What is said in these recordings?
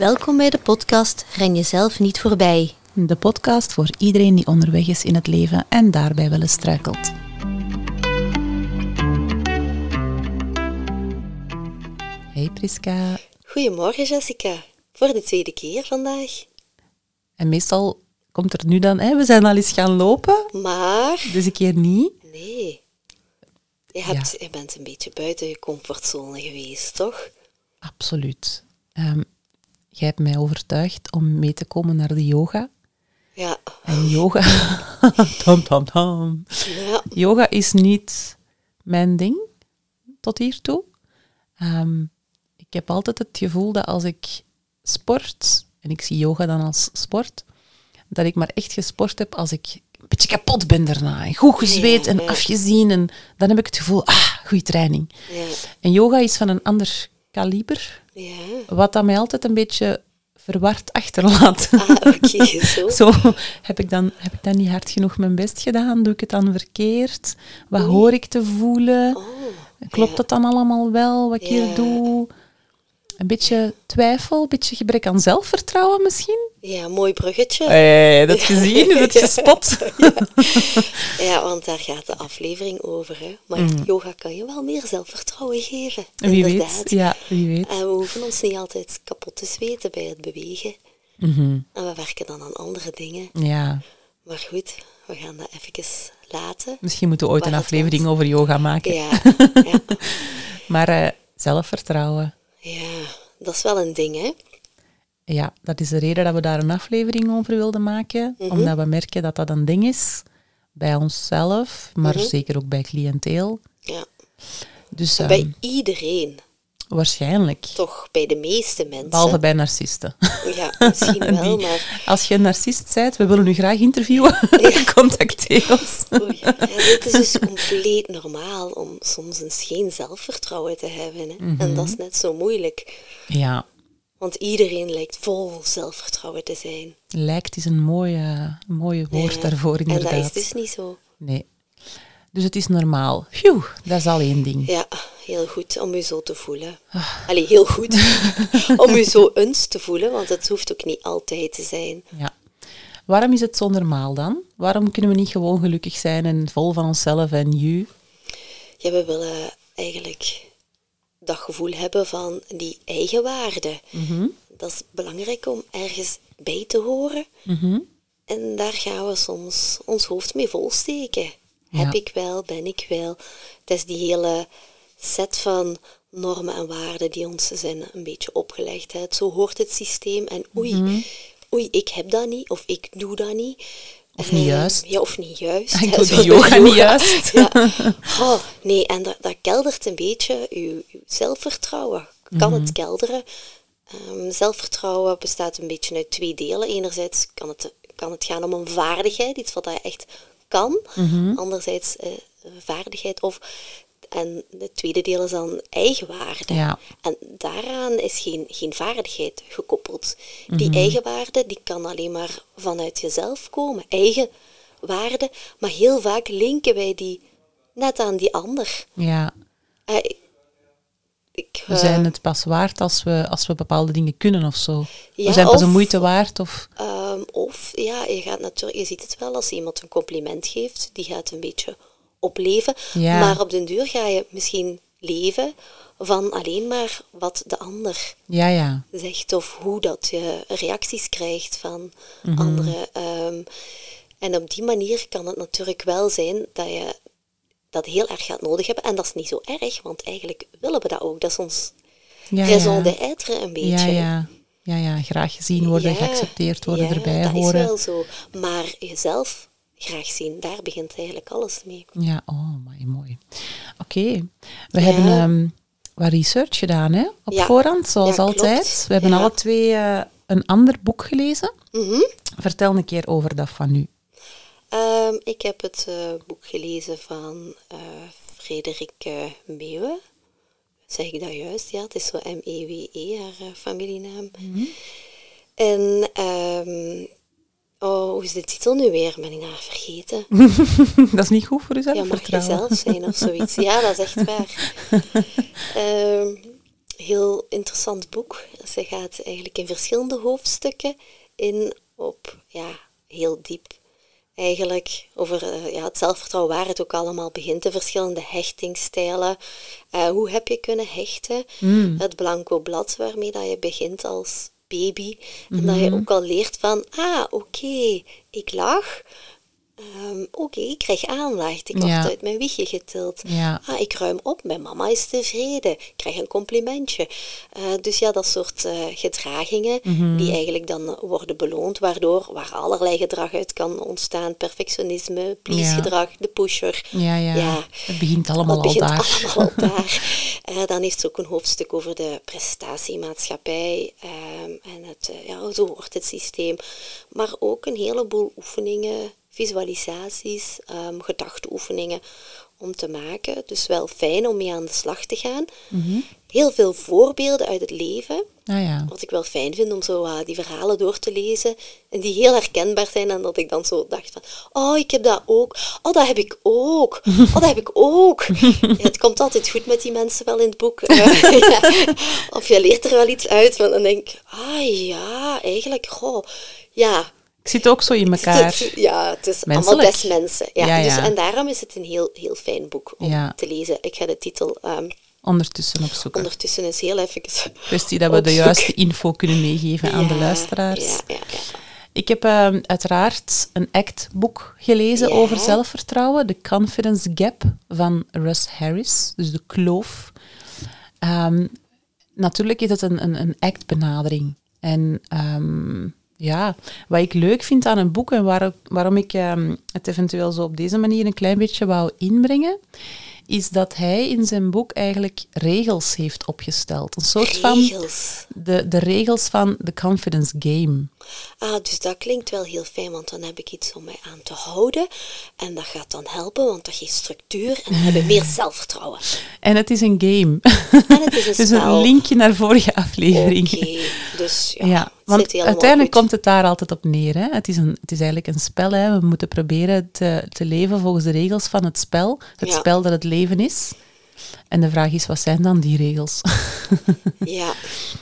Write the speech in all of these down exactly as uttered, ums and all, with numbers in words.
Welkom bij de podcast Ren jezelf niet voorbij. De podcast voor iedereen die onderweg is in het leven en daarbij wel eens struikelt. Hey Priska. Goedemorgen Jessica, voor de tweede keer vandaag. En meestal komt er nu dan, hè, we zijn al eens gaan lopen. Maar... Deze keer niet. Nee. Je, hebt, ja. je bent een beetje buiten je comfortzone geweest, toch? Absoluut. Um, jij hebt mij overtuigd om mee te komen naar de yoga. Ja. En yoga... tam, tam, tam. Ja. Yoga is niet mijn ding tot hiertoe. Um, ik heb altijd het gevoel dat als ik sport, en ik zie yoga dan als sport, dat ik maar echt gesport heb als ik een beetje kapot ben daarna. En goed gezweet ja, en ja. afgezien. En dan heb ik het gevoel, ah, goede training. Ja. En yoga is van een ander kaliber, Ja. wat dat mij altijd een beetje verward achterlaat. Ah, oké, okay, zo. Zo heb ik, dan, heb ik dan niet hard genoeg mijn best gedaan? Doe ik het dan verkeerd? Wat Oei. hoor ik te voelen? Oh, Klopt ja. het dan allemaal wel, wat ik Ja. hier doe? Een beetje twijfel, een beetje gebrek aan zelfvertrouwen misschien? Ja, mooi bruggetje. Hey, dat gezien, je hebt gespot. Ja. Ja, want daar gaat de aflevering over. Hè. Maar Mm. yoga kan je wel meer zelfvertrouwen geven. Wie inderdaad. weet, ja, wie weet. En we hoeven ons niet altijd kapot te zweten bij het bewegen. Mm-hmm. En we werken dan aan andere dingen. Ja, Maar goed, we gaan dat even laten. misschien moeten we ooit Waar een het aflevering ons- over yoga maken. Ja, ja, Maar uh, zelfvertrouwen, ja, dat is wel een ding, hè. ja, dat is de reden dat we daar een aflevering over wilden maken. Mhm. Omdat we merken dat dat een ding is bij onszelf, maar Mhm. zeker ook bij cliënteel. Ja. Dus En uh, bij iedereen, waarschijnlijk. toch bij de meeste mensen. Behalve bij narcisten. Ja, misschien wel, Die- maar... Als je een narcist bent, we willen u graag interviewen, Ja. contacteer ons. Oei. Ja, dit is dus compleet normaal om soms eens geen zelfvertrouwen te hebben. Hè. Mhm. En dat is net zo moeilijk. Ja, Want iedereen lijkt vol zelfvertrouwen te zijn. lijkt is een mooie, een mooie woord Ja. daarvoor, En inderdaad. dat is dus niet zo. Nee. Dus het is normaal. Phew, dat is al één ding. Ja, heel goed om je zo te voelen. Ah. Allee, heel goed om je zo eens te voelen, want het hoeft ook niet altijd te zijn. Ja. Waarom is het zo normaal dan? Waarom kunnen we niet gewoon gelukkig zijn en vol van onszelf en you? Ja, we willen eigenlijk dat gevoel hebben van die eigenwaarde. Mhm. Dat is belangrijk om ergens bij te horen. Mhm. En daar gaan we soms ons hoofd mee volsteken. Ja. Heb ik wel, ben ik wel. Het is die hele set van normen en waarden die ons zijn een beetje opgelegd. Hè. Zo hoort het systeem. En oei, Mhm. oei, ik heb dat niet, of ik doe dat niet. Of niet Eh, juist. Ja, of niet juist. Ik hè, doe zoals die bij yoga niet juist. Ja. Oh, nee, en dat, dat keldert een beetje uw, uw zelfvertrouwen. Kan Mhm. het kelderen. Ehm, zelfvertrouwen bestaat een beetje uit twee delen. Enerzijds kan het, kan het gaan om een vaardigheid, iets wat je echt kan. Mhm. Anderzijds eh, vaardigheid of... En het tweede deel is dan eigenwaarde. Ja. En daaraan is geen, geen vaardigheid gekoppeld. Die Mhm. eigenwaarde die kan alleen maar vanuit jezelf komen. Eigen waarde. Maar heel vaak linken wij die net aan die ander. Ja. Eh, ik, We eh, zijn het pas waard als we, als we bepaalde dingen kunnen of zo. Ja, we zijn pas of- een moeite waard of... Ehm, of, ja, je, gaat natuurlijk, je ziet het wel als iemand een compliment geeft, die gaat een beetje opleven. Ja. Maar op den duur ga je misschien leven van alleen maar wat de ander Ja, ja. zegt of hoe dat je reacties krijgt van Mhm. anderen. Ehm, en op die manier kan het natuurlijk wel zijn dat je dat heel erg gaat nodig hebben. En dat is niet zo erg, want eigenlijk willen we dat ook. Dat is ons Ja, raison ja. d'être een beetje. Ja, ja. Ja, ja, graag gezien worden, Ja, geaccepteerd worden, ja, erbij dat horen. is wel zo. Maar jezelf graag zien, daar begint eigenlijk alles mee. Ja, oh, mooi, mooi. Oké, we Ja. hebben ehm, wat research gedaan, hè, op Ja. voorhand, zoals Ja, altijd. klopt. We hebben Ja. alle twee eh, een ander boek gelezen. Mhm. Vertel een keer over dat van u. Ehm, ik heb het eh, boek gelezen van eh Frederik uh, Meeuwen. Zeg ik dat juist? Ja, het is zo M E W E, haar uh, familienaam. Mhm. En, ehm, oh, hoe is de titel nu weer? Ben ik nou vergeten? Dat is niet goed voor uw Ja, mag zelfvertrouwen. jezelf zijn of zoiets. Ja, dat is echt waar. Ehm, heel interessant boek. Ze gaat eigenlijk in verschillende hoofdstukken in op, ja, heel diep. Eigenlijk over uh, ja, het zelfvertrouwen, waar het ook allemaal begint. De verschillende hechtingsstijlen. Uh, hoe heb je kunnen hechten? Mm. Het blanco blad waarmee dat je begint als baby. Mm-hmm. En dat je ook al leert van, ah, oké, okay, ik lach. Um, oké, okay, ik krijg aandacht. Ik word ja. uit mijn wiegje getild. Ja. Ah, ik ruim op. Mijn mama is tevreden. Ik krijg een complimentje. Uh, dus ja, dat soort uh, gedragingen mm-hmm. die eigenlijk dan worden beloond, waardoor waar allerlei gedrag uit kan ontstaan. Perfectionisme, please-gedrag, ja. de pusher. Ja, ja, ja. Het begint allemaal het begint al daar. Allemaal al daar. Uh, dan heeft ze ook een hoofdstuk over de prestatiemaatschappij. Um, en het, uh, ja, zo wordt het systeem. Maar ook een heleboel oefeningen, visualisaties, um, gedachteoefeningen om te maken. Dus wel fijn om mee aan de slag te gaan. Mm-hmm. Heel veel voorbeelden uit het leven. Ah, ja. Wat ik wel fijn vind om zo uh, die verhalen door te lezen. En die heel herkenbaar zijn. En dat ik dan zo dacht van, oh, ik heb dat ook. Oh, dat heb ik ook. Oh, dat heb ik ook. Ja, het komt altijd goed met die mensen wel in het boek. Uh, ja. Of je leert er wel iets uit. Want dan denk ik, ah ja, eigenlijk, goh, ja. Ik zit ook zo in elkaar. Het, ja, het is Menselijk. Allemaal des mensen. Ja, ja, ja. Dus, en daarom is het een heel, heel fijn boek om ja. te lezen. Ik ga de titel um, ondertussen opzoeken. Ondertussen is heel even kwestie dat we opzoek. de juiste info kunnen meegeven ja, aan de luisteraars. Ja, ja, ja. Ik heb uh, uiteraard een ACT-boek gelezen ja. over zelfvertrouwen. The Confidence Gap van Russ Harris. Dus de kloof. Um, natuurlijk is het een, een, een ACT-benadering. En um, ja, wat ik leuk vind aan een boek en waar, waarom ik um, het eventueel zo op deze manier een klein beetje wou inbrengen, is dat hij in zijn boek eigenlijk regels heeft opgesteld. Een soort regels. van de, de regels van de confidence game. Ah, dus dat klinkt wel heel fijn, want dan heb ik iets om mij aan te houden. En dat gaat dan helpen, want dat geeft structuur en dan hebben we meer zelfvertrouwen. En het is een game. En het is een dus spel. een linkje naar vorige aflevering. Oké, okay, dus ja, ja, want uiteindelijk goed. komt het daar altijd op neer. Hè? Het, is een, het is eigenlijk een spel. Hè? We moeten proberen te, te leven volgens de regels van het spel. Het ja. spel dat het leven is. En de vraag is, wat zijn dan die regels? Ja.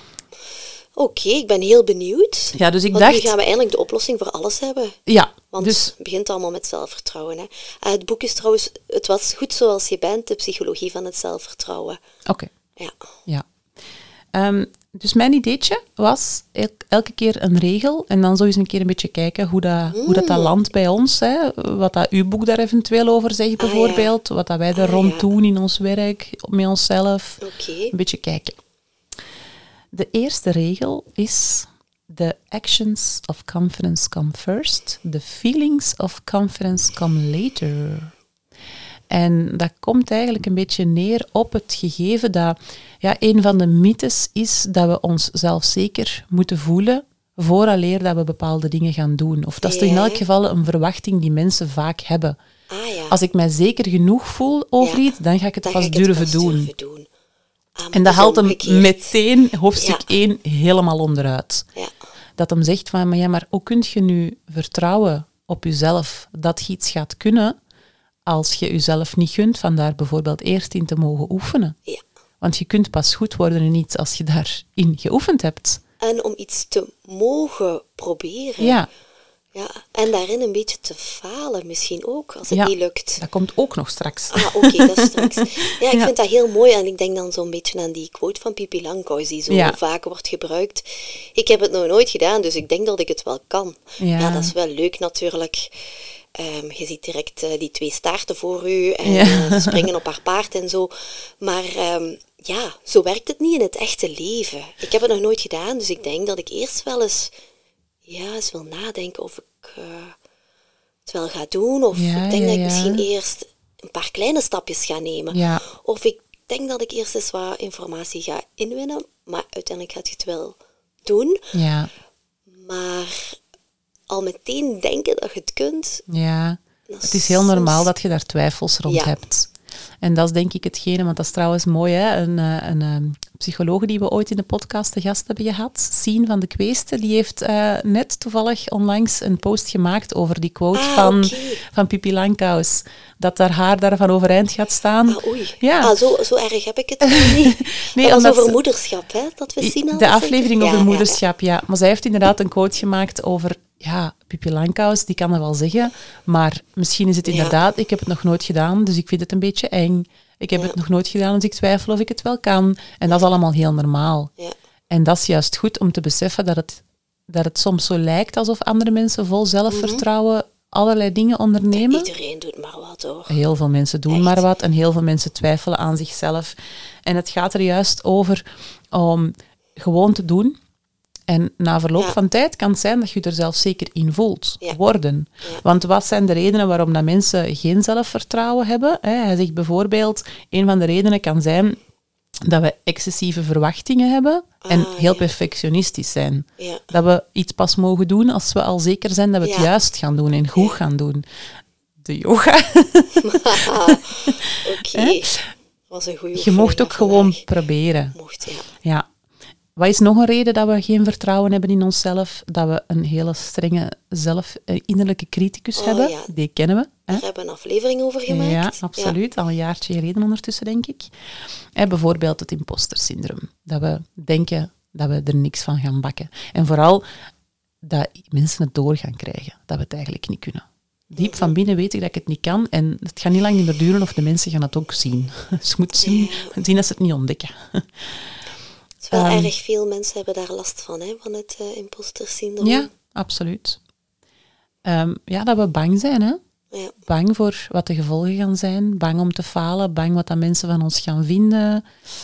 Oké, okay, ik ben heel benieuwd. Ja, dus ik want dacht... nu gaan we eindelijk de oplossing voor alles hebben. Ja. Want dus... het begint allemaal met zelfvertrouwen. Hè. Uh, het boek is trouwens, het was goed zoals je bent, de psychologie van het zelfvertrouwen. Oké. Okay. Ja. ja. Um, dus mijn ideetje was el- elke keer een regel en dan zo eens een keer een beetje kijken hoe dat, mm. hoe dat, dat landt bij ons. Hè. Wat dat uw boek daar eventueel over zegt bijvoorbeeld. Ah, ja. Wat dat wij er ah, rond ja. doen in ons werk, met onszelf. Okay. Een beetje kijken. De eerste regel is: the actions of confidence come first, the feelings of confidence come later. En dat komt eigenlijk een beetje neer op het gegeven dat ja, een van de mythes is dat we ons zelfzeker moeten voelen vooraleer dat we bepaalde dingen gaan doen. Of dat is ja. in elk geval een verwachting die mensen vaak hebben. Ah, ja. Als ik mij zeker genoeg voel over ja. iets, dan ga ik het dan pas ik durven het pas doen. Durven doen. Ah, en dat haalt hem omgekeerd. meteen hoofdstuk ja. één helemaal onderuit. Ja. Dat hem zegt van, maar ja, maar hoe kun je nu vertrouwen op jezelf dat je iets gaat kunnen als je jezelf niet gunt van daar bijvoorbeeld eerst in te mogen oefenen? Ja. Want je kunt pas goed worden in iets als je daarin geoefend hebt. En om iets te mogen proberen. Ja. Ja, en daarin een beetje te falen misschien ook, als het ja, niet lukt. Dat komt ook nog straks. Ah, oké, okay, dat is straks. Ja, ik ja. vind dat heel mooi en ik denk dan zo'n beetje aan die quote van Pippi Langkous, die zo ja. vaak wordt gebruikt. Ik heb het nog nooit gedaan, dus ik denk dat ik het wel kan. Ja, ja dat is wel leuk natuurlijk. Um, je ziet direct uh, die twee staarten voor u en ja. uh, springen op haar paard en zo. Maar um, ja, zo werkt het niet in het echte leven. Ik heb het nog nooit gedaan, dus ik denk dat ik eerst wel eens... Ja, eens wil nadenken of ik uh, het wel ga doen. Of ja, ik denk ja, dat ik ja. misschien eerst een paar kleine stapjes ga nemen. Ja. Of ik denk dat ik eerst eens wat informatie ga inwinnen. Maar uiteindelijk gaat je het wel doen. Ja. Maar al meteen denken dat je het kunt. Ja, het is heel normaal dat je daar twijfels rond ja. hebt. En dat is denk ik hetgene, want dat is trouwens mooi, hè? Een, een, een psycholoog die we ooit in de podcast te gast hebben gehad, Sien van de Kweeste, die heeft uh, net toevallig onlangs een post gemaakt over die quote ah, van, okay. van Pippi Langkous. Dat haar haar daarvan overeind gaat staan. Ah, oei. Ja. Ah, zo, zo erg heb ik het wel niet. nee, dat was over ze, moederschap, hè? Dat we zien de aflevering over ja, moederschap, ja, ja. Maar zij heeft inderdaad een quote gemaakt over... Ja, Pippi Langkous, die kan dat wel zeggen, maar misschien is het inderdaad... Ja. Ik heb het nog nooit gedaan, dus ik vind het een beetje eng. Ik heb ja. het nog nooit gedaan, dus ik twijfel of ik het wel kan. En dat is allemaal heel normaal. Ja. En dat is juist goed om te beseffen dat het, dat het soms zo lijkt alsof andere mensen vol zelfvertrouwen mm-hmm. allerlei dingen ondernemen. Ja, iedereen doet maar wat, hoor. Heel veel mensen doen Echt? maar wat en heel veel mensen twijfelen aan zichzelf. En het gaat er juist over om gewoon te doen. En na verloop ja. van tijd kan het zijn dat je er zelf zeker in voelt ja. worden. Ja. Want wat zijn de redenen waarom dat mensen geen zelfvertrouwen hebben? Hij zegt bijvoorbeeld, een van de redenen kan zijn dat we excessieve verwachtingen hebben en ah, heel ja. perfectionistisch zijn. Ja. Dat we iets pas mogen doen als we al zeker zijn dat we ja. het juist gaan doen en goed ja. gaan doen. De yoga. Oké, okay. was een goede Je mocht ook gewoon proberen. Mocht, ja. ja. Wat is nog een reden dat we geen vertrouwen hebben in onszelf? Dat we een hele strenge zelf, uh, innerlijke criticus oh, hebben. Ja. Die kennen we. Daar hè? hebben we een aflevering over gemaakt. Ja, absoluut. Ja. Al een jaartje geleden ondertussen, denk ik. Hè, bijvoorbeeld het impostersyndroom. Dat we denken dat we er niks van gaan bakken. En vooral dat mensen het door gaan krijgen. Dat we het eigenlijk niet kunnen. Diep mm-hmm. van binnen weet ik dat ik het niet kan. En het gaat niet lang meer duren of de mensen gaan het ook zien. Ze moeten zien, ja. zien dat ze het niet ontdekken. Wel um, erg veel mensen hebben daar last van, hè, van het uh, impostersyndroom. Ja, absoluut. Um, ja, dat we bang zijn, hè. Ja. Bang voor wat de gevolgen gaan zijn. Bang om te falen. Bang wat dat mensen van ons gaan vinden.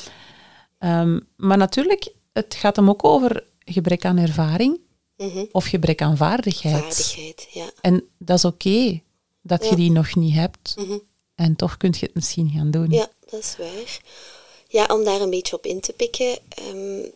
Um, maar natuurlijk, het gaat hem ook over gebrek aan ervaring. Mm-hmm. Of gebrek aan vaardigheid. Vaardigheid, ja. En dat is oké, okay, dat ja. je die nog niet hebt. Mm-hmm. En toch kun je het misschien gaan doen. Ja, dat is waar. Ja, om daar een beetje op in te pikken. Um,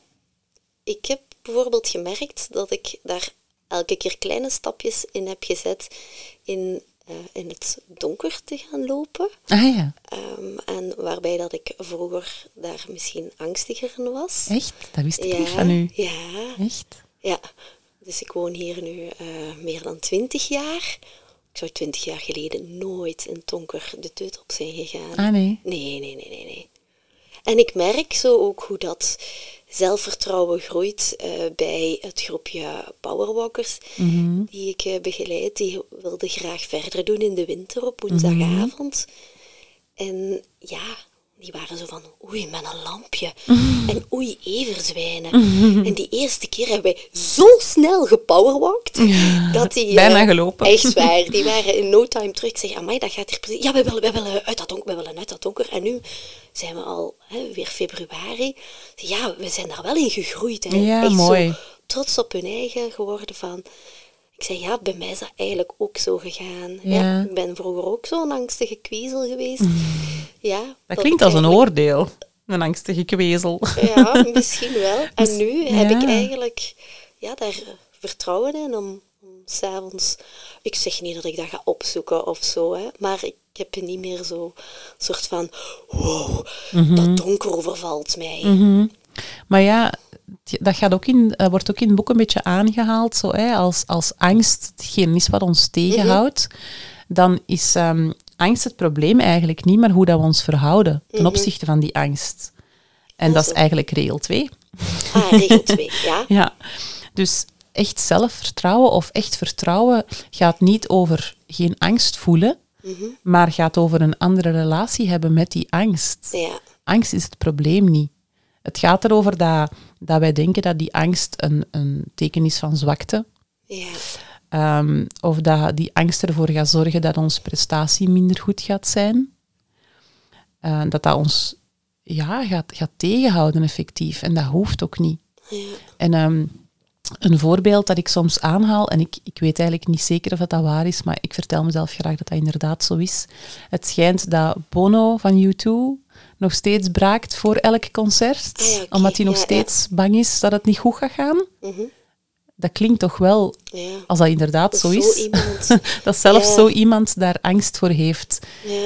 ik heb bijvoorbeeld gemerkt dat ik daar elke keer kleine stapjes in heb gezet in, uh, in het donker te gaan lopen. Ah ja. Um, en waarbij dat ik vroeger daar misschien angstiger in was. Echt? Dat wist ik ja, niet van u. Ja. Echt? Ja. Dus ik woon hier nu uh, meer dan twintig jaar. Ik zou twintig jaar geleden nooit in het donker de teut op zijn gegaan. Ah nee? Nee, nee, nee, nee, nee. En ik merk zo ook hoe dat zelfvertrouwen groeit uh, bij het groepje powerwalkers mm-hmm. die ik uh, begeleid. Die wilden graag verder doen in de winter op woensdagavond. Mm-hmm. En ja, die waren zo van, oei, met een lampje. Mm-hmm. En oei, everzwijnen. Mm-hmm. En die eerste keer hebben wij zo snel gepowerwalkt, ja, dat die... Uh, bijna gelopen. Echt waar, die waren in no time terug. Ik zeg, amai, dat gaat hier precies... Ja, we willen, we willen uit dat donker, we willen uit dat donker. En nu zijn we al hè, weer februari. Ja, we zijn daar wel in gegroeid. Hè. Ja, echt mooi. Zo trots op hun eigen geworden van... Ik zeg, ja, bij mij is dat eigenlijk ook zo gegaan. Ja. Ja, ik ben vroeger ook zo'n angstige kwezel geweest. Mm. Ja, dat, dat klinkt als eigenlijk... een oordeel, een angstige kwezel. Ja, misschien wel. En nu ja. heb ik eigenlijk ja, daar vertrouwen in om, om 's avonds... Ik zeg niet dat ik dat ga opzoeken of zo, hè, maar ik heb niet meer zo'n soort van... Wow, mm-hmm. dat donker overvalt mij. Mm-hmm. Maar ja... Dat gaat ook in, uh, wordt ook in het boek een beetje aangehaald, zo, hè, als, als angst hetgeen is wat ons tegenhoudt, mm-hmm. dan is um, angst het probleem eigenlijk niet, maar hoe dat we ons verhouden ten mm-hmm. opzichte van die angst. En dat, dat is eigenlijk regel twee. Ah, regel twee, ja. Ja. Dus echt zelfvertrouwen of echt vertrouwen gaat niet over geen angst voelen, mm-hmm. maar gaat over een andere relatie hebben met die angst. Ja. Angst is het probleem niet. Het gaat erover dat, dat wij denken dat die angst een, een teken is van zwakte. Ja. Um, of dat die angst ervoor gaat zorgen dat onze prestatie minder goed gaat zijn. Uh, dat dat ons ja, gaat, gaat tegenhouden effectief. En dat hoeft ook niet. Ja. En um, een voorbeeld dat ik soms aanhaal, en ik, ik weet eigenlijk niet zeker of dat waar is, maar ik vertel mezelf graag dat dat inderdaad zo is. Het schijnt dat Bono van U twee nog steeds braakt voor elk concert, ah, ja, okay. omdat hij nog ja, steeds ja. bang is dat het niet goed gaat gaan. Mm-hmm. Dat klinkt toch wel, ja. als dat inderdaad dat zo is, is, zo iemand. dat zelfs ja. zo iemand daar angst voor heeft. Ja.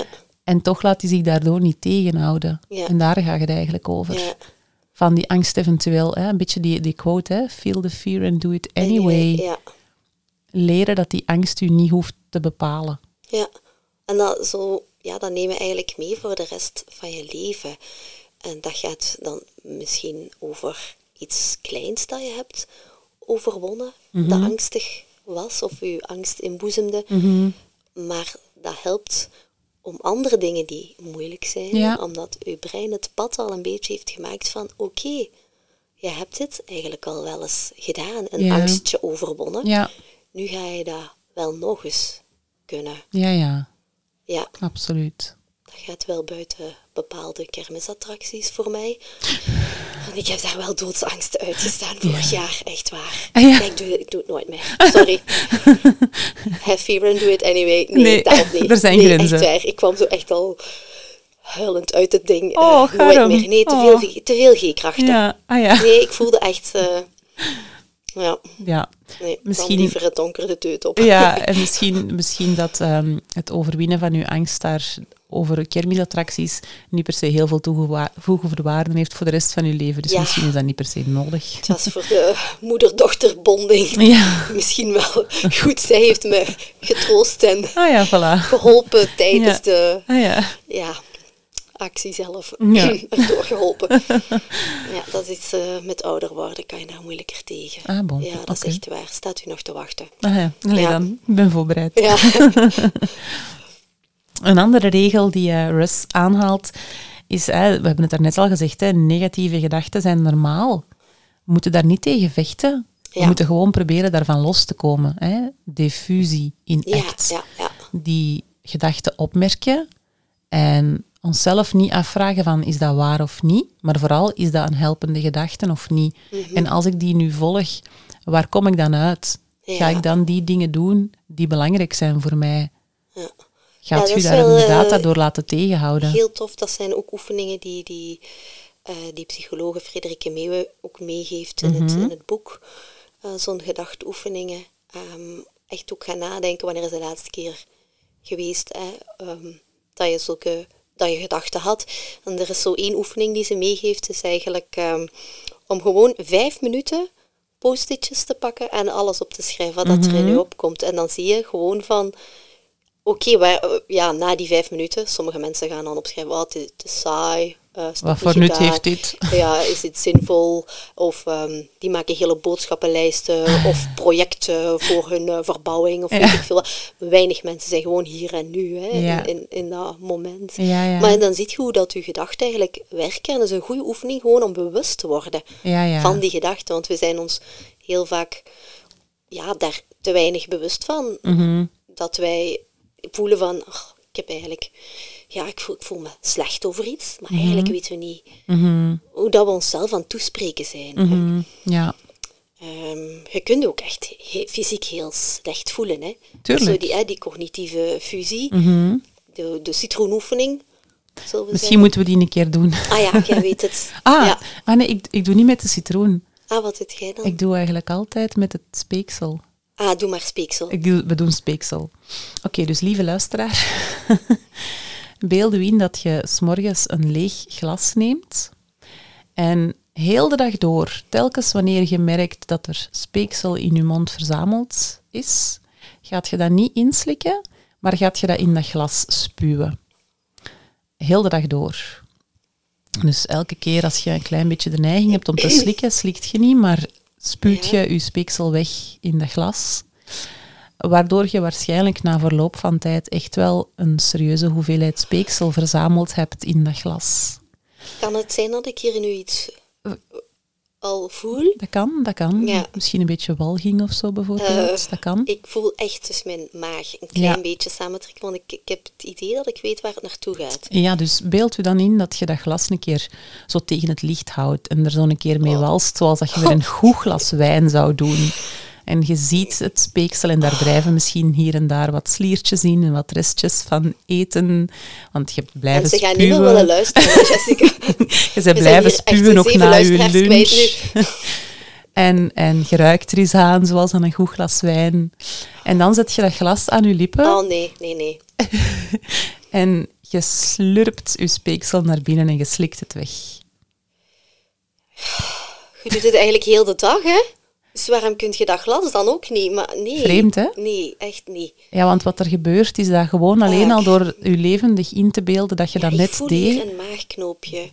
En toch laat hij zich daardoor niet tegenhouden. Ja. En daar gaat het eigenlijk over. Ja. Van die angst eventueel, hè? Een beetje die, die quote, hè? Feel the fear and do it anyway. Ja. Leren dat die angst u niet hoeft te bepalen. Ja. En dat, zo, ja, dat nemen we eigenlijk mee voor de rest van je leven. En dat gaat dan misschien over iets kleins dat je hebt overwonnen, Mm-hmm. dat angstig was of je angst inboezemde. Mm-hmm. Maar dat helpt om andere dingen die moeilijk zijn, Ja. omdat je brein het pad al een beetje heeft gemaakt van oké, okay, je hebt dit eigenlijk al wel eens gedaan, een Ja. angstje overwonnen. Ja, Nu ga je dat wel nog eens kunnen. ja, ja, Ja, absoluut. dat gaat wel buiten bepaalde kermisattracties voor mij. Want ik heb daar wel doodsangst uitgestaan vorig Ja. jaar, echt waar. Ah, ja. Ja, ik, doe, ik doe het nooit meer, sorry. Have fear and do it anyway. Nee, Nee, dat niet. er zijn nee, grenzen. echt waar. Ik kwam zo echt al huilend uit het ding. Oh, Uh, nooit garam. meer. Nee, te Oh. veel, te veel G-krachten. Ja, ah ja. Nee, ik voelde echt... Uh, ja, Ja, nee, Misschien- dan liever het donker de teut op. ja en misschien, misschien dat ehm, het overwinnen van uw angst daar over kermisattracties niet per se heel veel toegevoegde waarde heeft voor de rest van uw leven. Dus Ja. misschien is dat niet per se nodig. Het was voor de moeder-dochterbonding Ja, misschien wel goed. Zij heeft me getroost en ah ja, voilà. geholpen tijdens Ja. de Ah ja, ja, actie zelf. Ja. Erdoor geholpen. Ja, dat is uh, met ouder worden kan je daar moeilijker tegen. ah bon, Ja, dat oké. is echt waar. Staat u nog te wachten? Ah ja, allee Ja. dan, ik ben voorbereid. Ja. Een andere regel die eh, Russ aanhaalt is, eh, we hebben het daarnet al gezegd, hè, negatieve gedachten zijn normaal. We moeten daar niet tegen vechten. We Ja. moeten gewoon proberen daarvan los te komen. Hè. Diffusie in Ja, act. ja, ja. Die gedachten opmerken en onszelf niet afvragen van is dat waar of niet, maar vooral is dat een helpende gedachte of niet. Mhm. En als ik die nu volg, waar kom ik dan uit? Ga Ja. ik dan die dingen doen die belangrijk zijn voor mij? Ja. Gaat Ja, dat u is daar wel, inderdaad eh, daardoor laten tegenhouden? Heel tof. Dat zijn ook oefeningen die, die, uh, die psychologe Frederike Meeuwen ook meegeeft in, het, in het boek. Uh, Zo'n gedachteoefeningen. Um, echt ook gaan nadenken, wanneer is de laatste keer geweest hè, um, dat je zulke dat je gedachten had. En er is zo één oefening die ze meegeeft, is eigenlijk um, om gewoon vijf minuten post-itjes te pakken en alles op te schrijven wat dat er in je opkomt. En dan zie je gewoon van, oké, okay, ja, na die vijf minuten, sommige mensen gaan dan opschrijven, oh, het is te saai. Uh, Wat voor nut heeft dit? Ja, is dit zinvol? Of um, die maken hele boodschappenlijsten of projecten voor hun uh, verbouwing. Of Ja. weet ik veel. Weinig mensen zijn gewoon hier en nu, hè, Ja. in, in, in dat moment. Ja, ja. Maar dan zie je hoe dat je gedachten eigenlijk werken. En dat is een goede oefening gewoon om bewust te worden Ja, ja. van die gedachten. Want we zijn ons heel vaak ja, daar te weinig bewust van. Mhm. Dat wij voelen van, oh, ik heb eigenlijk... Ja, ik voel, ik voel me slecht over iets, maar eigenlijk weten we niet Mhm. hoe dat we onszelf aan het toespreken zijn. Mhm. Ja, Um, je kunt ook echt he- fysiek heel slecht voelen. Hè? Tuurlijk. Zo die, hè, die cognitieve fusie, Mhm. de, de citroenoefening. zullen we Misschien zeggen. moeten we die een keer doen. Ah ja, jij weet het. Ah, Ja. ah nee, ik, ik doe niet met de citroen. Ah, wat doet jij dan? Ik doe eigenlijk altijd met het speeksel. Ah, doe maar speeksel. Ik doe, we doen speeksel. Oké, dus lieve luisteraar. Beeld u in dat je 's morgens een leeg glas neemt. En heel de dag door, telkens wanneer je merkt dat er speeksel in je mond verzameld is, gaat je dat niet inslikken, maar gaat je dat in dat glas spuwen. Heel de dag door. Dus elke keer als je een klein beetje de neiging hebt om te slikken, slikt je niet, maar spuwt Ja. je je speeksel weg in dat glas. Waardoor je waarschijnlijk na verloop van tijd echt wel een serieuze hoeveelheid speeksel verzameld hebt in dat glas. Kan het zijn dat ik hier nu iets al voel? Dat kan, dat kan. Ja. Misschien een beetje walging of zo bijvoorbeeld. Uh, dat kan. Ik voel echt dus mijn maag een klein Ja. beetje samentrekken, want ik, ik heb het idee dat ik weet waar het naartoe gaat. Ja, dus beeld u dan in dat je dat glas een keer zo tegen het licht houdt en er zo een keer mee Oh. walst, zoals dat je er een goed glas wijn zou doen. En je ziet het speeksel en daar drijven misschien hier en daar wat sliertjes in en wat restjes van eten. Want je hebt blijven Mensen gaan spuwen. niet meer willen luisteren naar Jessica. Je bent We zijn blijven hier echt spuwen nog zeven na je luisteraars kwijt lunch. En, en je ruikt er eens aan, zoals aan een goed glas wijn. En dan zet je dat glas aan je lippen. Oh nee, nee, nee. En je slurpt je speeksel naar binnen en je slikt het weg. Je doet het eigenlijk heel de dag, hè? Dus waarom kun je dat glas dan ook niet? Maar nee. Vreemd, hè? Nee, echt niet. Ja, want wat er gebeurt is dat gewoon alleen Ah, al door je levendig in te beelden dat je ja, dat net ik voel deed. hier een maagknoopje.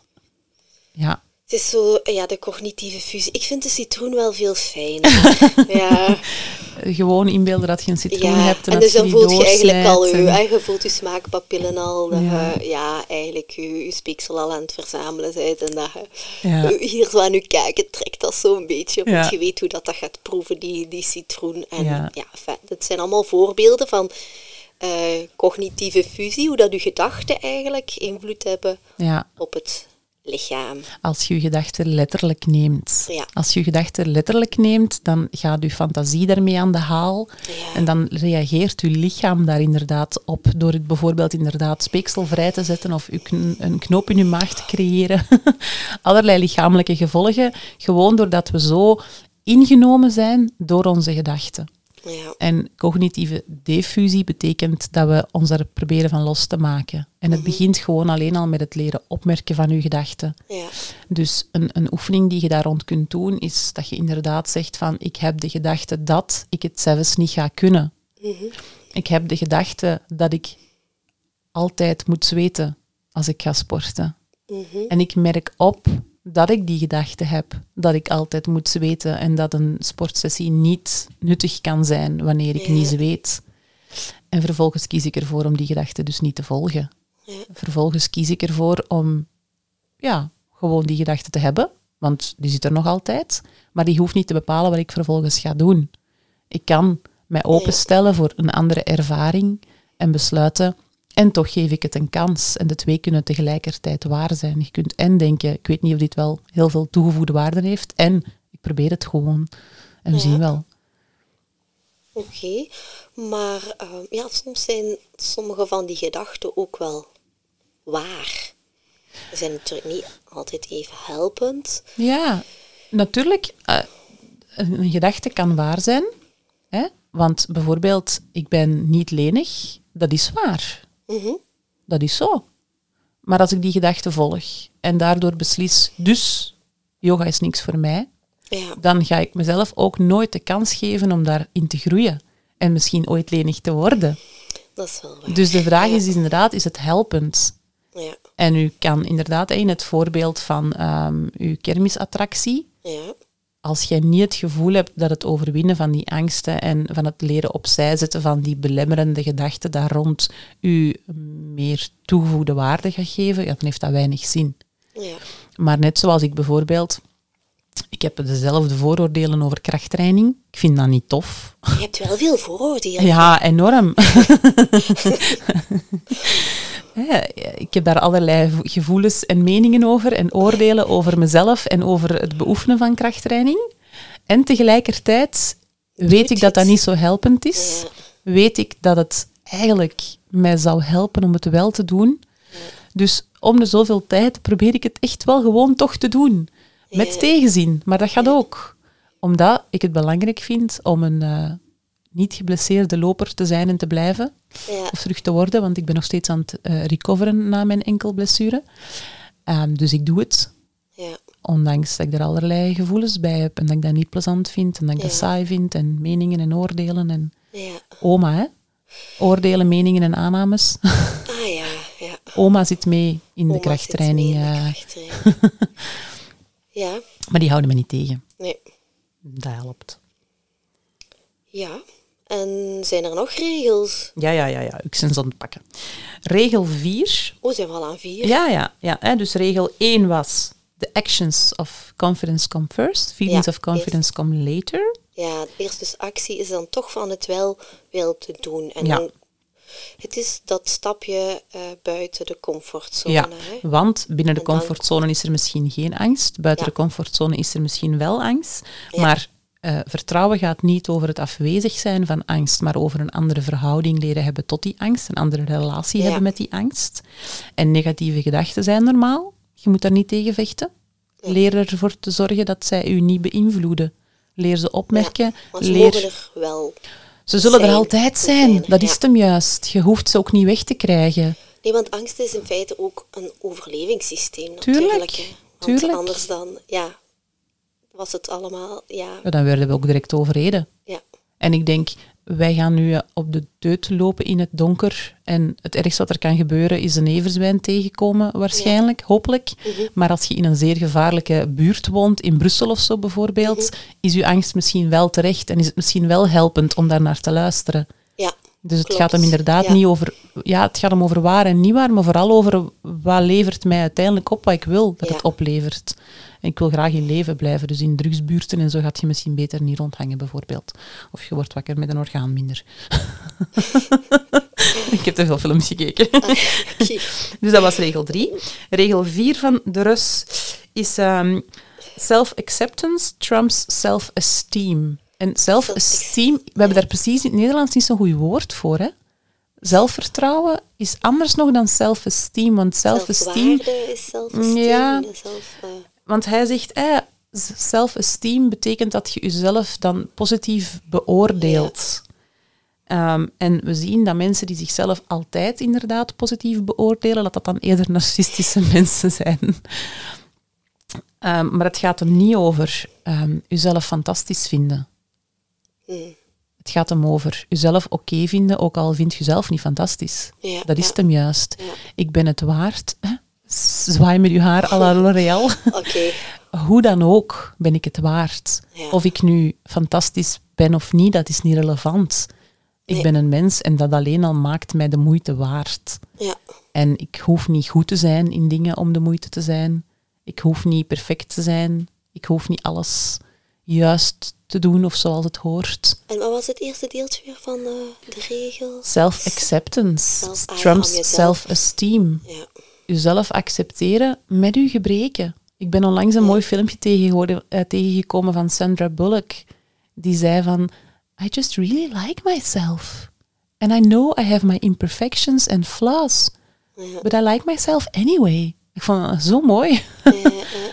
Ja, Het is zo, ja, de cognitieve fusie. Ik vind de citroen wel veel fijner. Ja, gewoon inbeelden dat je een citroen ja. hebt en, En dat dus dan je voelt die je eigenlijk al doorsnijdt je, en- hè, je voelt je smaakpapillen al, dat Ja. je, ja, eigenlijk je, je speeksel al aan het verzamelen bent en dat je Ja. hier zo aan je kijken trekt, dat zo'n beetje, want Ja. je weet hoe dat, dat gaat proeven, die, die citroen. En Ja. ja, enfin, dat zijn allemaal voorbeelden van eh, cognitieve fusie, hoe dat je gedachten eigenlijk invloed hebben Ja, op het lichaam. als je je gedachten letterlijk neemt. Ja. Als je je gedachten letterlijk neemt, dan gaat je fantasie daarmee aan de haal. Ja. En dan reageert je lichaam daar inderdaad op. Door het bijvoorbeeld inderdaad speeksel vrij te zetten of je kn- een knoop in je maag te creëren. Allerlei lichamelijke gevolgen. Gewoon doordat we zo ingenomen zijn door onze gedachten. Ja. En cognitieve defusie betekent dat we ons daar proberen van los te maken. En het begint gewoon alleen al met het leren opmerken van je gedachten. Ja. Dus een, een oefening die je daar rond kunt doen, is dat je inderdaad zegt van ik heb de gedachte dat ik het zelfs niet ga kunnen. Ik heb de gedachte dat ik altijd moet zweten als ik ga sporten. En ik merk op dat ik die gedachte heb, dat ik altijd moet zweten en dat een sportsessie niet nuttig kan zijn wanneer ik Ja. niet zweet. En vervolgens kies ik ervoor om die gedachte dus niet te volgen. Ja. Vervolgens kies ik ervoor om ja, gewoon die gedachte te hebben, want die zit er nog altijd, maar die hoeft niet te bepalen wat ik vervolgens ga doen. Ik kan mij openstellen voor een andere ervaring en besluiten, en toch geef ik het een kans. En de twee kunnen tegelijkertijd waar zijn. Je kunt en denken, ik weet niet of dit wel heel veel toegevoegde waarde heeft, en ik probeer het gewoon. En we Ja. zien wel. Oké, maar eh, ja, soms zijn sommige van die gedachten ook wel waar. Ze zijn natuurlijk niet altijd even helpend. Ja, natuurlijk, uh, een een gedachte kan waar zijn. Hè? Want bijvoorbeeld, ik ben niet lenig, dat is waar. Mhm. Dat is zo. Maar als ik die gedachte volg en daardoor beslis, dus yoga is niks voor mij, Ja, dan ga ik mezelf ook nooit de kans geven om daarin te groeien. En misschien ooit lenig te worden. dat is wel waar. Dus de vraag is inderdaad, is het helpend? Ja, En u kan inderdaad in het voorbeeld van ehm, uw kermisattractie, ja, als jij niet het gevoel hebt dat het overwinnen van die angsten en van het leren opzij zetten van die belemmerende gedachten daar rond u meer toegevoegde waarde gaat geven, ja, dan heeft dat weinig zin. ja. Maar net zoals ik bijvoorbeeld, ik heb dezelfde vooroordelen over krachttraining. Ik vind dat niet tof. Je hebt wel veel vooroordelen. Ja, enorm. Ja, ik heb daar allerlei gevoelens en meningen over en oordelen over mezelf en over het beoefenen van krachttraining. En tegelijkertijd weet ik dat dat niet zo helpend is. Weet ik dat het eigenlijk mij zou helpen om het wel te doen. Dus om de zoveel tijd probeer ik het echt wel gewoon toch te doen. Met Ja. tegenzin, maar dat gaat ook. Omdat ik het belangrijk vind om een uh, niet geblesseerde loper te zijn en te blijven. Ja. Of terug te worden, want ik ben nog steeds aan het uh, recoveren na mijn enkelblessure. Um, dus ik doe het. Ja. Ondanks dat ik er allerlei gevoelens bij heb en dat ik dat niet plezant vind en dat ik Ja. dat saai vind en meningen en oordelen en Ja. oma, hè. Oordelen, meningen en aannames. Ah ja, ja. Oma zit mee in de Oma krachttraining. zit mee in de uh, krachttraining. Ja, maar die houden me niet tegen. nee. Dat helpt. Ja. En zijn er nog regels? Ja, ja, ja, ja. Ik ben ze aan het pakken. Regel vier. Oh, zijn we al aan vier? Ja, ja, ja. Hè. Dus regel één was the actions of confidence come first. Feelings Ja, of confidence come later. Ja, eerst dus actie is dan toch van het wel wil te doen. En Ja. dan, het is dat stapje uh, buiten de comfortzone. Ja, Hè? want binnen de En dan- comfortzone is er misschien geen angst. Buiten Ja. de comfortzone is er misschien wel angst. Ja. Maar uh, vertrouwen gaat niet over het afwezig zijn van angst, maar over een andere verhouding leren hebben tot die angst, een andere relatie Ja. hebben met die angst. En negatieve gedachten zijn normaal. Je moet daar niet tegen vechten. Ja. Leer ervoor te zorgen dat zij u niet beïnvloeden. Leer ze opmerken. Maar ze leer... mogen er wel. Ze zullen zijn er altijd zijn, verdwijnen, dat ja. is hem juist. Je hoeft ze ook niet weg te krijgen. Nee, want angst is in feite ook een overlevingssysteem Tuurlijk, natuurlijk. Hè. Want tuurlijk. anders dan, ja, was het allemaal, ja, Ja, dan werden we ook direct overreden. ja, En ik denk, wij gaan nu eh, op de deut lopen in het donker. En het ergste wat er kan gebeuren is een everzwijn tegenkomen, waarschijnlijk, hopelijk. Mhm. Maar als je in een zeer gevaarlijke buurt woont, in Brussel of zo bijvoorbeeld, Mhm. is je angst misschien wel terecht en is het misschien wel helpend om daar naar te luisteren. ja, Dus het Klopt, gaat hem inderdaad ja. niet over... Ja, het gaat hem over waar en niet waar, maar vooral over wat levert mij uiteindelijk op, wat ik wil dat Ja. het oplevert. En ik wil graag in leven blijven, dus in drugsbuurten en zo gaat je misschien beter niet rondhangen, bijvoorbeeld. Of je wordt wakker met een orgaan minder. Ik heb te veel films gekeken. Oké. Dus dat was regel drie. Regel vier van de Rus is ehm, self-acceptance trumps self-esteem. En self-esteem, we hebben daar precies in het Nederlands niet zo'n goed woord voor, hè? Zelfvertrouwen is anders nog dan self-esteem, want self-esteem... Zelfwaarde is zelfesteem. Ja. en Zelf, eh, Want hij zegt, eh, self-esteem betekent dat je jezelf dan positief beoordeelt. Ehm, en we zien dat mensen die zichzelf altijd inderdaad positief beoordelen, dat dat dan eerder narcistische mensen zijn. Ehm, maar het gaat er niet over ehm, jezelf fantastisch vinden. mm, Het gaat hem over jezelf oké vinden, ook al vind je jezelf niet fantastisch. ja, Dat is ja. het hem juist. Ja. Ik ben het waard. Hè? Zwaai met je haar à la L'Oréal. Oké, Hoe dan ook ben ik het waard. Ja. Of ik nu fantastisch ben of niet, dat is niet relevant. Ik Nee. ben een mens en dat alleen al maakt mij de moeite waard. ja, En ik hoef niet goed te zijn in dingen om de moeite te zijn. Ik hoef niet perfect te zijn. Ik hoef niet alles juist te doen of zoals het hoort. en wat was het eerste deeltje weer van eh, de regels? Self-acceptance Zelf- ah ja, trumps om jezelf. self-esteem. Ja, Jezelf accepteren met uw gebreken. Ik ben onlangs een Ja. mooi filmpje tegengehoord- eh, tegengekomen van Sandra Bullock. Die zei van, I just really like myself. And I know I have my imperfections and flaws. ja, But I like myself anyway. Ik vond dat zo mooi. ja, ja.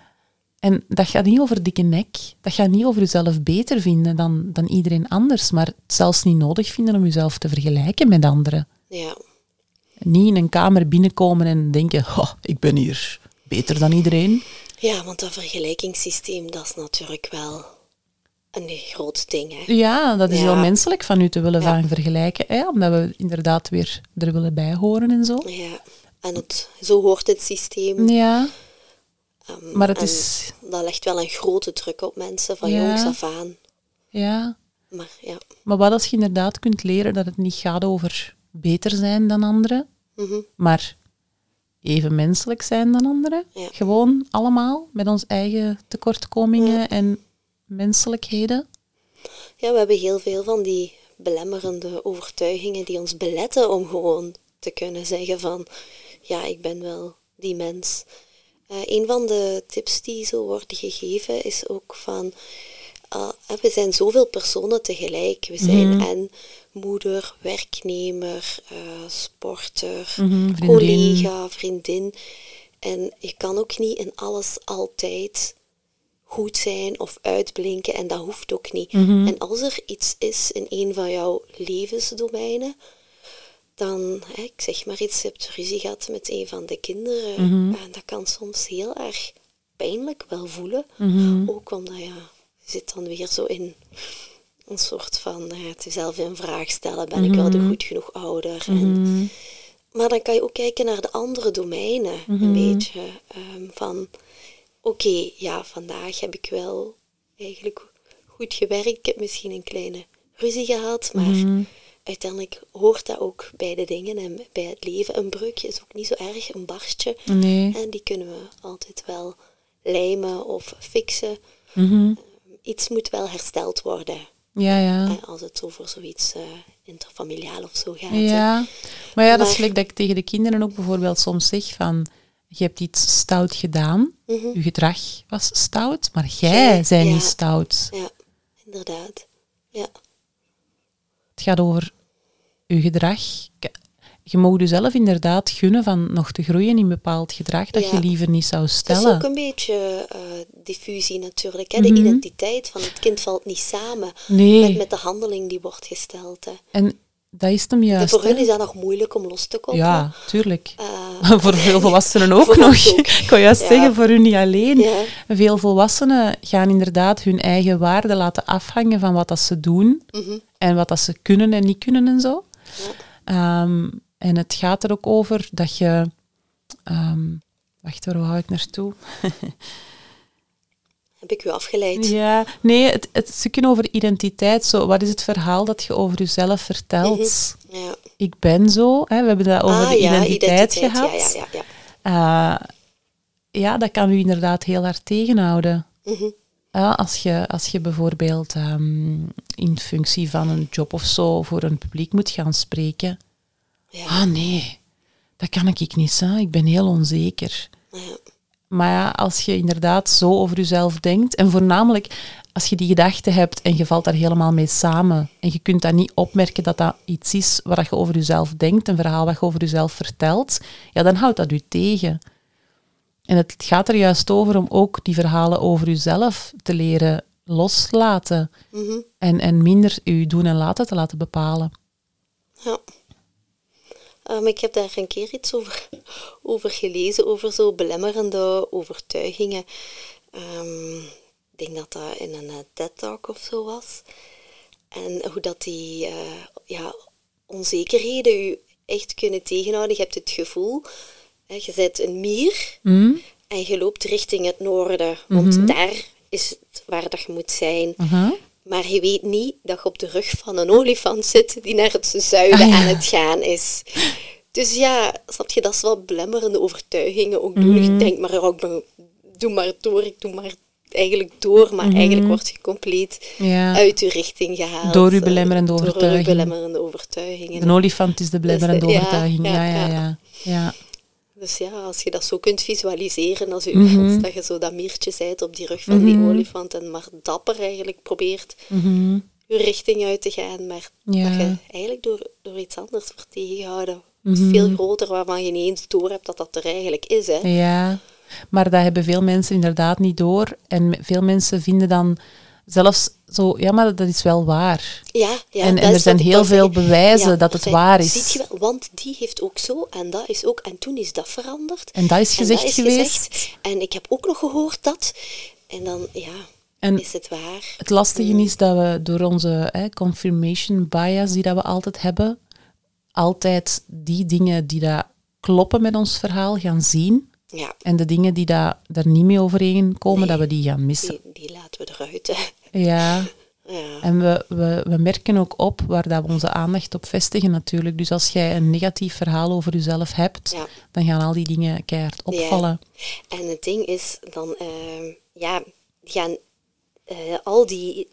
En dat gaat niet over dikke nek. Dat gaat niet over jezelf beter vinden dan, dan iedereen anders. Maar het zelfs niet nodig vinden om jezelf te vergelijken met anderen. ja. Niet in een kamer binnenkomen en denken, oh, ik ben hier beter dan iedereen. Ja, want dat vergelijkingssysteem, dat is natuurlijk wel een groot ding, hè. Ja, dat is Ja. heel menselijk van u te willen Ja. gaan vergelijken. Hè? Omdat we inderdaad weer er willen bij horen en zo. Ja, en het, zo hoort het systeem. Ja, Ehm, maar het en is... dat legt wel een grote druk op mensen van Ja. jongs af aan. Ja, Maar ja, maar wat als je inderdaad kunt leren dat het niet gaat over beter zijn dan anderen, mhm, maar even menselijk zijn dan anderen. Ja. Gewoon allemaal, met onze eigen tekortkomingen en menselijkheden. ja, we hebben heel veel van die belemmerende overtuigingen die ons beletten om gewoon te kunnen zeggen van, ja, ik ben wel die mens. Eh, een van de tips die zo worden gegeven is ook van, uh, we zijn zoveel personen tegelijk. We zijn Mhm. en moeder, werknemer, eh, sporter, Mhm, vriendin. collega, vriendin. En je kan ook niet in alles altijd goed zijn of uitblinken en dat hoeft ook niet. Mhm. En als er iets is in een van jouw levensdomeinen, dan, hè, ik zeg maar iets, je hebt ruzie gehad met een van de kinderen, Mhm. en dat kan soms heel erg pijnlijk wel voelen. Mhm. Ook omdat, ja, je zit dan weer zo in een soort van, ja, het jezelf in vraag stellen, ben ik wel de goed genoeg ouder? En, Mhm. maar dan kan je ook kijken naar de andere domeinen, Mhm. een beetje. ehm, van, oké, ja, vandaag heb ik wel eigenlijk goed gewerkt. Ik heb misschien een kleine ruzie gehad, maar Mhm. uiteindelijk hoort dat ook bij de dingen en bij het leven. Een breukje is ook niet zo erg, een barstje. Nee. En die kunnen we altijd wel lijmen of fixen. Mhm. Iets moet wel hersteld worden. Ja, ja. eh, Als het over zoiets eh, interfamiliaal of zo gaat. hè. Ja, maar ja, dat is Maar- gelijk dat ik tegen de kinderen ook bijvoorbeeld soms zeg van, je hebt iets stout gedaan, Mhm. je gedrag was stout, maar jij Jij, bent ja. niet stout. Ja, inderdaad. Ja. Het gaat over je gedrag. K- je mag jezelf inderdaad gunnen van nog te groeien in bepaald gedrag dat Ja. je liever niet zou Het is stellen. ook een beetje uh, diffusie natuurlijk. Hè? De Mhm. identiteit van het kind valt niet samen Nee, met, met de handeling die wordt gesteld. Hè. en dat is hem En juist. voor hun hè. is dat nog moeilijk om los te koppelen. Ja, tuurlijk. Uh, Voor veel volwassenen ook Voor nog. ons ook. Ik kan juist Ja. zeggen, voor hun niet alleen. ja. Veel volwassenen gaan inderdaad hun eigen waarde laten afhangen van wat dat ze doen Mhm. en wat dat ze kunnen en niet kunnen en zo. Ja. Um, en het gaat er ook over dat je... Um, wacht, waar hou ik naartoe? Heb ik u afgeleid? Ja, nee, het, het stukje over identiteit. Zo, wat is het verhaal dat je over jezelf vertelt? Mhm. Ja. Ik ben zo. Hè, we hebben dat over ah, de ja, identiteit, identiteit. gehad. Ja, ja, ja, Uh, ja, dat kan u inderdaad heel hard tegenhouden. ja. Mhm. Ja, als, je, als je bijvoorbeeld um, in functie van een job of zo voor een publiek moet gaan spreken. Ja. Ah nee, dat kan ik niet. Hè. Ik ben heel onzeker. Ja. Maar ja, als je inderdaad zo over jezelf denkt, en voornamelijk als je die gedachten hebt en je valt daar helemaal mee samen en je kunt dat niet opmerken dat dat iets is wat je over jezelf denkt, een verhaal wat je over jezelf vertelt, ja, dan houdt dat u tegen. En het gaat er juist over om ook die verhalen over jezelf te leren loslaten Mhm. en, en minder uw doen en laten te laten bepalen. Ja. Um, ik heb daar een keer iets over, over gelezen, over zo belemmerende overtuigingen. Um, ik denk dat dat in een uh, TED-talk of zo was. En hoe dat die uh, ja, onzekerheden u echt kunnen tegenhouden. Je hebt het gevoel, hè, je bent een mier Mm? en je loopt richting het noorden. Want Mhm. daar is het waar dat je moet zijn. Uh-huh. Maar je weet niet dat je op de rug van een olifant zit die naar het zuiden Ah, ja. aan het gaan is. Dus ja, snap je, dat is wel belemmerende overtuigingen ook doen. Mhm. Je denkt maar, oh, ik ben, doe maar door, ik doe maar eigenlijk door. Maar Mhm. eigenlijk word je compleet Ja. uit je richting gehaald. Door uw eh, belemmerende Door overtuiging. uw belemmerende overtuigingen. De olifant is de belemmerende Dus de- ja, overtuiging. Ja, ja, ja, ja. ja. ja. Dus ja, als je dat zo kunt visualiseren, als, je, Mhm. als dat je zo dat miertje bent op die rug van Mhm. die olifant en maar dapper eigenlijk probeert Mhm. je richting uit te gaan, maar Ja. dat je eigenlijk door, door iets anders wordt tegengehouden. Mhm. Veel groter, waarvan je niet eens door hebt dat dat er eigenlijk is. Hè. Ja, maar dat hebben veel mensen inderdaad niet door. En me- veel mensen vinden dan zelfs zo, ja, maar dat is wel waar. Ja, ja, en dat en er is zijn wat ik heel wou veel zeggen. bewijzen Ja, dat er het zijn- waar Ziet is. je wel, want die heeft ook zo en dat is ook, en toen is dat veranderd. En dat is En gezegd dat is geweest. gezegd. En ik heb ook nog gehoord dat. En dan, ja, En is het waar. het lastige is dat we door onze hè, confirmation bias die dat we altijd hebben, altijd die dingen die dat kloppen met ons verhaal gaan zien. Ja, En de dingen die daar daar niet mee overeenkomen, Nee. dat we die gaan missen. die, die laten we eruit. Hè. Ja, Ja. en we, we, we merken ook op waar dat we onze aandacht op vestigen natuurlijk. Dus als jij een negatief verhaal over jezelf hebt, Ja. dan gaan al die dingen keihard opvallen. En het ding is dan, uh, ja, gaan uh, al die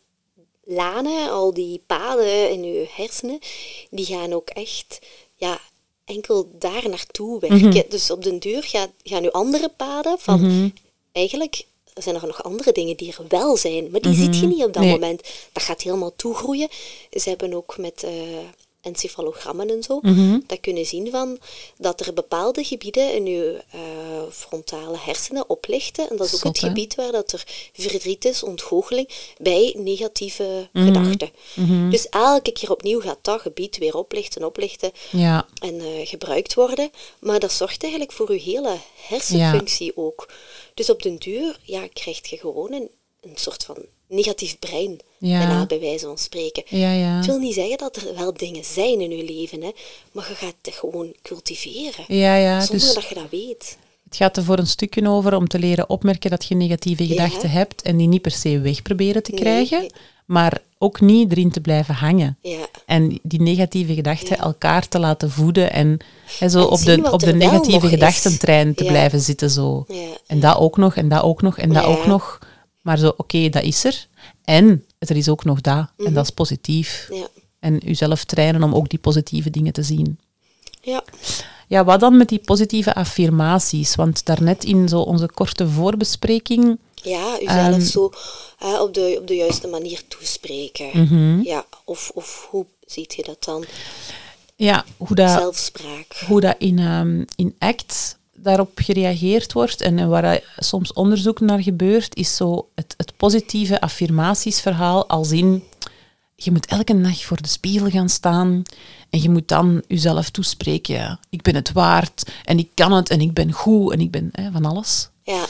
lanen, al die paden in je hersenen, die gaan ook echt, ja, enkel daar naartoe werken. Mhm. Dus op den deur gaan, gaan nu andere paden van, Mhm. eigenlijk zijn er nog andere dingen die er wel zijn, maar die Mhm. ziet je niet op dat Nee. moment. Dat gaat helemaal toegroeien. Ze hebben ook met uh, encefalogrammen en zo, Mhm. dat kunnen zien van dat er bepaalde gebieden in je uh, frontale hersenen oplichten. En dat is ook Zot, het hè? gebied waar dat er verdriet is, ontgoocheling, bij negatieve Mhm. gedachten. Mhm. Dus elke keer opnieuw gaat dat gebied weer oplichten, oplichten Ja, en uh, gebruikt worden. Maar dat zorgt eigenlijk voor je hele hersenfunctie ook. Dus op den duur ja, krijg je gewoon een, een soort van negatief brein, Ja. bijna bij wijze van spreken. ja, ja. Het wil niet zeggen dat er wel dingen zijn in je leven, hè, maar je gaat het gewoon cultiveren, Ja, ja. zonder Dus dat je dat weet. het gaat er voor een stukje over om te leren opmerken dat je negatieve Ja. gedachten hebt en die niet per se weg proberen te Nee, krijgen, nee. maar ook niet erin te blijven hangen. Ja. En die negatieve gedachten Ja. elkaar te laten voeden en, hè, zo En op zien de, wat op de er wel negatieve nog is. gedachtentrein te Ja. blijven zitten. Zo. Ja. En dat ook nog, en dat ook nog, en dat Ja. ook nog. Maar zo, oké, dat is er. En er is ook nog dat. En dat is positief. Ja. En uzelf trainen om ook die positieve dingen te zien. Ja. Ja, wat dan met die positieve affirmaties? Want daarnet in zo onze korte voorbespreking... Ja, uzelf Ehm. zo hè, op, de, op de juiste manier toespreken. Mhm. Ja, of, of hoe ziet je dat dan? ja, hoe dat, zelfspraak. hoe dat in, um, in ACT daarop gereageerd wordt en, en waar er soms onderzoek naar gebeurt, is zo het, het positieve affirmatiesverhaal als in, je moet elke nacht voor de spiegel gaan staan en je moet dan jezelf toespreken. Ja, ik ben het waard en ik kan het en ik ben goed en ik ben hè, van alles. Ja.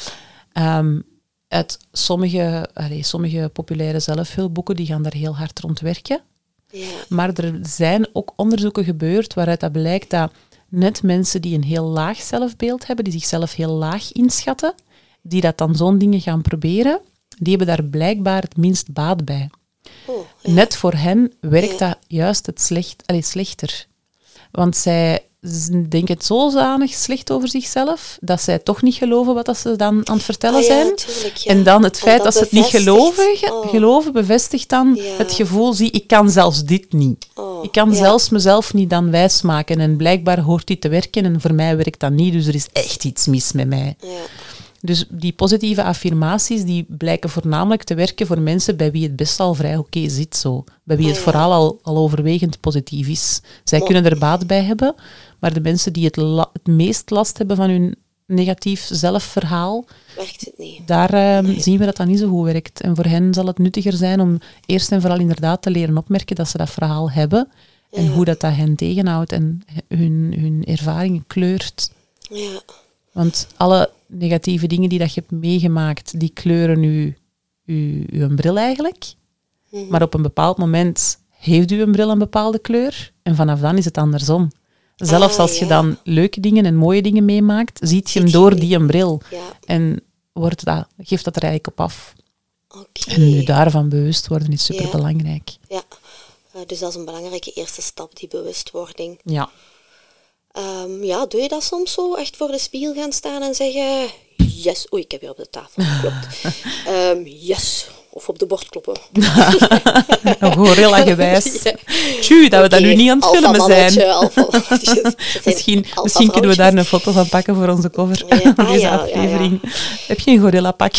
Um, uit sommige, allez, sommige populaire zelfhulpboeken die gaan daar heel hard rond werken. Ja. Maar er zijn ook onderzoeken gebeurd waaruit dat blijkt dat net mensen die een heel laag zelfbeeld hebben, die zichzelf heel laag inschatten, die dat dan zo'n dingen gaan proberen, die hebben daar blijkbaar het minst baat bij. Oh, ja. Net voor hen werkt Ja. dat juist het slecht, allez, slechter. Want zij denken het zodanig slecht over zichzelf, dat zij toch niet geloven wat dat ze dan aan het vertellen Ah, ja, zijn. tuurlijk, ja. En dan het En feit dat dat, ze het niet bevestigt. geloven, ge- Oh. geloven bevestigt dan Ja. het gevoel, zie, ik kan zelfs dit niet. Oh, Ik kan ja. zelfs mezelf niet dan wijsmaken. En blijkbaar hoort die te werken en voor mij werkt dat niet, dus er is echt iets mis met mij. Ja. Dus die positieve affirmaties die blijken voornamelijk te werken voor mensen bij wie het best al vrij oké zit. Zo. Bij wie het Ah, ja. vooral al, al overwegend positief is. Zij Mo- kunnen er baat bij hebben, maar de mensen die het, la- het meest last hebben van hun negatief zelfverhaal, Werkt het niet. daar eh, Nee. zien we dat dat niet zo goed werkt. En voor hen zal het nuttiger zijn om eerst en vooral inderdaad te leren opmerken dat ze dat verhaal hebben en Ja. hoe dat, dat hen tegenhoudt en hun, hun ervaringen kleurt. Ja. Want alle negatieve dingen die dat je hebt meegemaakt, die kleuren u, u, uw bril eigenlijk. Mhm. Maar op een bepaald moment heeft uw bril een bepaalde kleur en vanaf dan is het andersom. Zelfs Ah, als je ja. dan leuke dingen en mooie dingen meemaakt, ziet je Ziet hem je door niet. die een bril. Ja. En wordt dat, geeft dat er eigenlijk op af. Oké. En nu daarvan bewust worden is superbelangrijk. Ja. Uh, dus dat is een belangrijke eerste stap, die bewustwording. Ja. Ehm, ja, doe je dat soms zo? Echt voor de spiegel gaan staan en zeggen... Yes. Oei, ik heb weer op de tafel geklopt. Ehm, yes. Of op de borst kloppen. Gorilla gewijs. Ja. Tju, dat we dat Oké, nu niet aan het filmen alfamannetje, zijn. alfamannetjes. Dat zijn Misschien, alfavrouwtjes. misschien kunnen we daar een foto van pakken voor onze cover Ja, van ah, deze ja, ja, aflevering. Heb je een gorilla pak?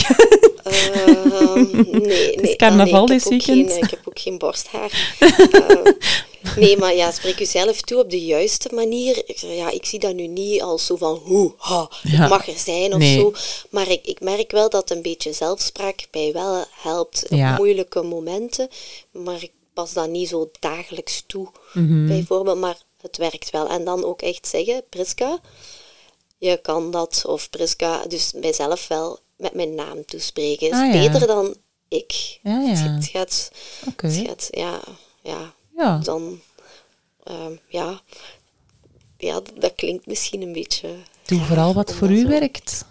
Ehm, nee, nee. carnaval ah, nee, dit ik heb ook weekend. geen, Ik heb ook geen borsthaar. Ehm, nee, maar ja, spreek jezelf toe op de juiste manier. Ik, zeg, ja, ik zie dat nu niet als zo van, hoe, ha, Ja. ik mag er zijn of Nee. zo. Maar ik, ik merk wel dat een beetje zelfspraak mij wel helpt op Ja. moeilijke momenten. Maar ik pas dat niet zo dagelijks toe, Mhm. bijvoorbeeld. Maar het werkt wel. En dan ook echt zeggen, Priska, je kan dat, of Priska, dus mijzelf wel met mijn naam toespreken. Is Ah, ja. beter dan ik. Ja, ja. Het gaat, Oké. het gaat, ja, ja, Ja. dan, ehm, ja, ja, d- dat klinkt misschien een beetje... Doe raar vooral wat om voor dat u zo- werkt.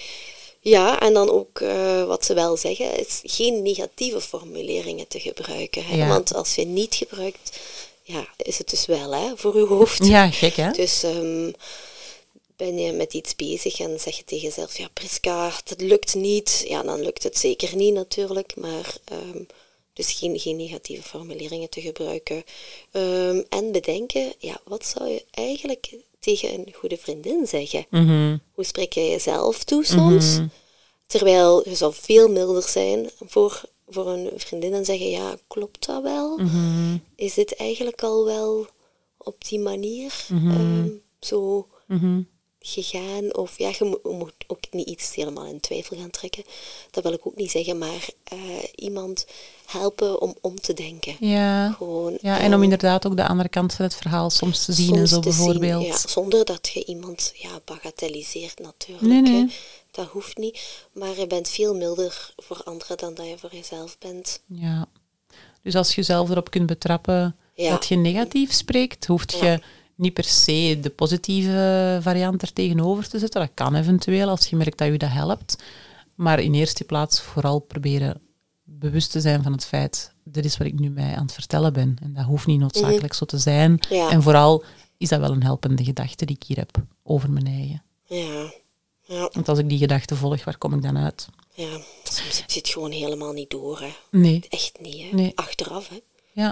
Ja, en dan ook eh, wat ze wel zeggen, is geen negatieve formuleringen te gebruiken. Hè? Ja. Want als je niet gebruikt, ja, is het dus wel hè, voor je hoofd. Ja, gek hè? Dus ehm, ben je met iets bezig en zeg je tegen jezelf, ja Priska, het lukt niet. Ja, dan lukt het zeker niet natuurlijk, maar ehm, dus geen, geen negatieve formuleringen te gebruiken. Ehm, en bedenken, ja, wat zou je eigenlijk tegen een goede vriendin zeggen? Mhm. Hoe spreek je jezelf toe soms? Terwijl je zou veel milder zijn voor, voor een vriendin en zeggen, ja, klopt dat wel? Mhm. Is dit eigenlijk al wel op die manier ehm, zo Mhm. gegaan? Of ja, je mo- moet ook niet iets helemaal in twijfel gaan trekken. Dat wil ik ook niet zeggen, maar eh, iemand helpen om om te denken. Ja. Gewoon, Ja, en ehm, om inderdaad ook de andere kant van het verhaal soms te zien en soms zo te zien, bijvoorbeeld. ja, zonder dat je iemand ja, bagatelliseert natuurlijk. Nee, nee. Hè. Dat hoeft niet. Maar je bent veel milder voor anderen dan dat je voor jezelf bent. Ja. Dus als je jezelf erop kunt betrappen Ja. dat je negatief spreekt, hoeft je Ja. niet per se de positieve variant er tegenover te zetten. Dat kan eventueel, als je merkt dat je dat helpt. Maar in eerste plaats vooral proberen bewust te zijn van het feit, dit is wat ik nu mij aan het vertellen ben. En dat hoeft niet noodzakelijk zo te zijn. Ja. En vooral is dat wel een helpende gedachte die ik hier heb over mijn eigen. Ja. Ja. Want als ik die gedachte volg, waar kom ik dan uit? Ja. Soms heb je het gewoon helemaal niet door. Hè. Nee. Echt niet. Hè. Nee. Achteraf. Hè. Ja.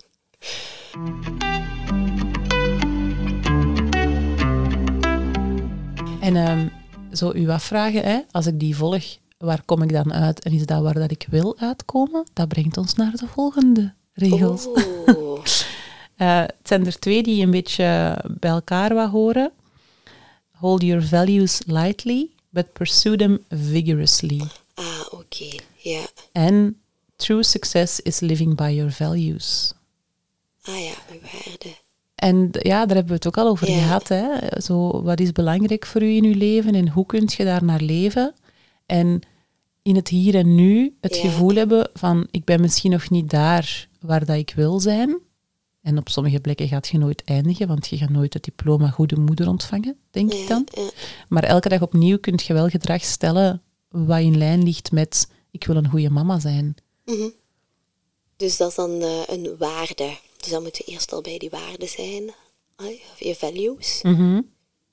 En um, zo u afvragen, hè, als ik die volg, waar kom ik dan uit? En is dat waar dat ik wil uitkomen? Dat brengt ons naar de volgende regels. Oh. Uh, het zijn er twee die een beetje bij elkaar wat horen. Hold your values lightly, but pursue them vigorously. Ah, oké. Okay. Ja. En true success is living by your values. Ah ja, mijn waarde. En ja, daar hebben we het ook al over ja. gehad. Hè? Zo, wat is belangrijk voor u in uw leven en hoe kun je daar naar leven? En in het hier en nu het ja. gevoel hebben van ik ben misschien nog niet daar waar dat ik wil zijn. En op sommige plekken gaat je nooit eindigen, want je gaat nooit het diploma goede moeder ontvangen, denk ja, ik dan. Ja. Maar elke dag opnieuw kun je wel gedrag stellen wat in lijn ligt met ik wil een goede mama zijn. Mm-hmm. Dus dat is dan uh, een waarde. Dus dan moeten we eerst al bij die waarden zijn. Uh, je values. Mm-hmm.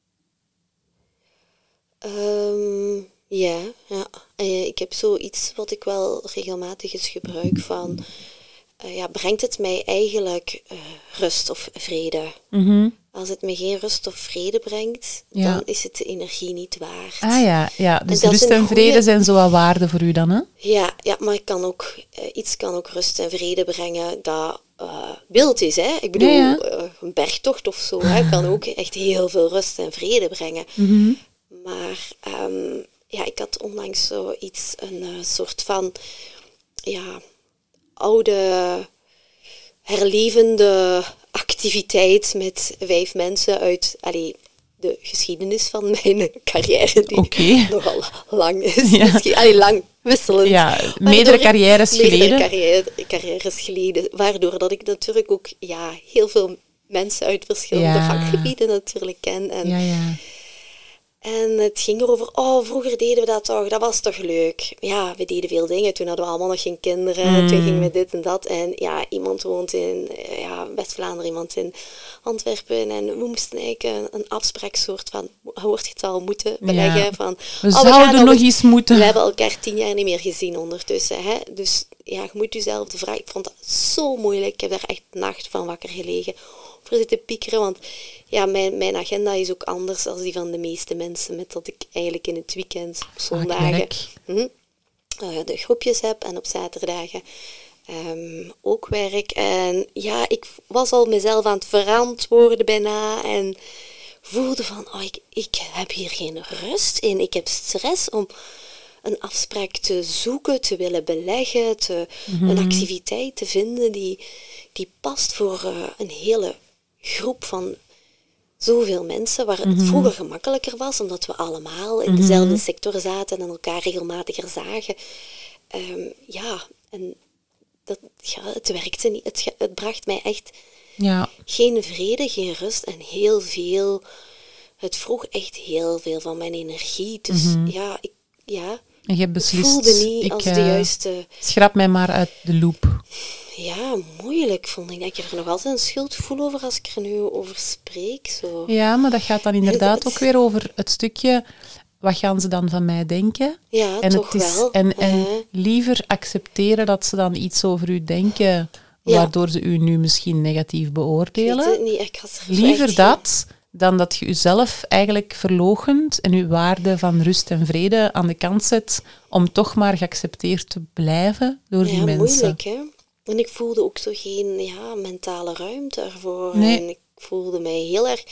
Um, ja, ja. Uh, ik heb zoiets wat ik wel regelmatig eens gebruik van... Uh, ja, brengt het mij eigenlijk uh, rust of vrede? Mm-hmm. Als het me geen rust of vrede brengt, ja. dan is het de energie niet waard. Ah ja, ja. Dus en rust en vrede goede... zijn zo wat waarden voor u dan, hè? Ja, ja maar ik kan ook, uh, iets kan ook rust en vrede brengen dat uh, beeld is. Hè? Ik bedoel, ja, ja. Uh, een bergtocht of zo hè, kan ook echt heel veel rust en vrede brengen. Mm-hmm. Maar um, ja, ik had onlangs zoiets, een uh, soort van... ja. oude, herlevende activiteit met vijf mensen uit allee, de geschiedenis van mijn carrière, die okay. nogal lang is. Ja. Misschien, allee, lang, wisselend. Ja, meerdere carrières geleden. Meerdere carrière, carrières geleden. Waardoor dat ik natuurlijk ook ja, heel veel mensen uit verschillende ja. vakgebieden natuurlijk ken. En, ja, ja. En het ging erover, oh, vroeger deden we dat toch, dat was toch leuk. Ja, we deden veel dingen, toen hadden we allemaal nog geen kinderen, mm. toen gingen we dit en dat. En ja, iemand woont in ja, West-Vlaanderen, iemand in Antwerpen. En we moesten eigenlijk een, een afspraaksoort van, hoortgetal moeten beleggen. Ja. Van, we oh, zouden we nog nog, eens moeten. We hebben elkaar tien jaar niet meer gezien ondertussen. Hè? Dus ja, je moet jezelf de vraag, ik vond dat zo moeilijk. Ik heb daar echt nacht van wakker gelegen. Voor zitten piekeren, want ja, mijn, mijn agenda is ook anders dan die van de meeste mensen, met dat ik eigenlijk in het weekend op zondagen hm, uh, de groepjes heb en op zaterdagen um, ook werk. En ja, ik was al mezelf aan het verantwoorden bijna en voelde van, oh, ik, ik heb hier geen rust in. Ik heb stress om een afspraak te zoeken, te willen beleggen, te, mm-hmm. een activiteit te vinden die, die past voor uh, een hele groep van zoveel mensen, waar het mm-hmm. vroeger gemakkelijker was, omdat we allemaal in mm-hmm. dezelfde sector zaten en elkaar regelmatiger zagen. Um, ja, en dat, ja, het werkte niet. Het, het bracht mij echt ja. geen vrede, geen rust en heel veel... Het vroeg echt heel veel van mijn energie. Dus mm-hmm. ja, ik... Ja, en je hebt beslist, voelde niet ik, als de juiste... Schrap mij maar uit de loop. Ja, moeilijk vond ik. Ik heb er nog altijd een schuldgevoel over als ik er nu over spreek. Zo. Ja, maar dat gaat dan inderdaad het, ook weer over het stukje... Wat gaan ze dan van mij denken? Ja, en toch het is, wel. En, en uh. liever accepteren dat ze dan iets over u denken... Ja. Waardoor ze u nu misschien negatief beoordelen. Ik weet het niet. Ik had liever dat... dan dat je jezelf eigenlijk verloochent en je waarde van rust en vrede aan de kant zet om toch maar geaccepteerd te blijven door ja, die mensen. Moeilijk, hè? En ik voelde ook zo geen ja, mentale ruimte ervoor. Nee. En ik voelde mij heel erg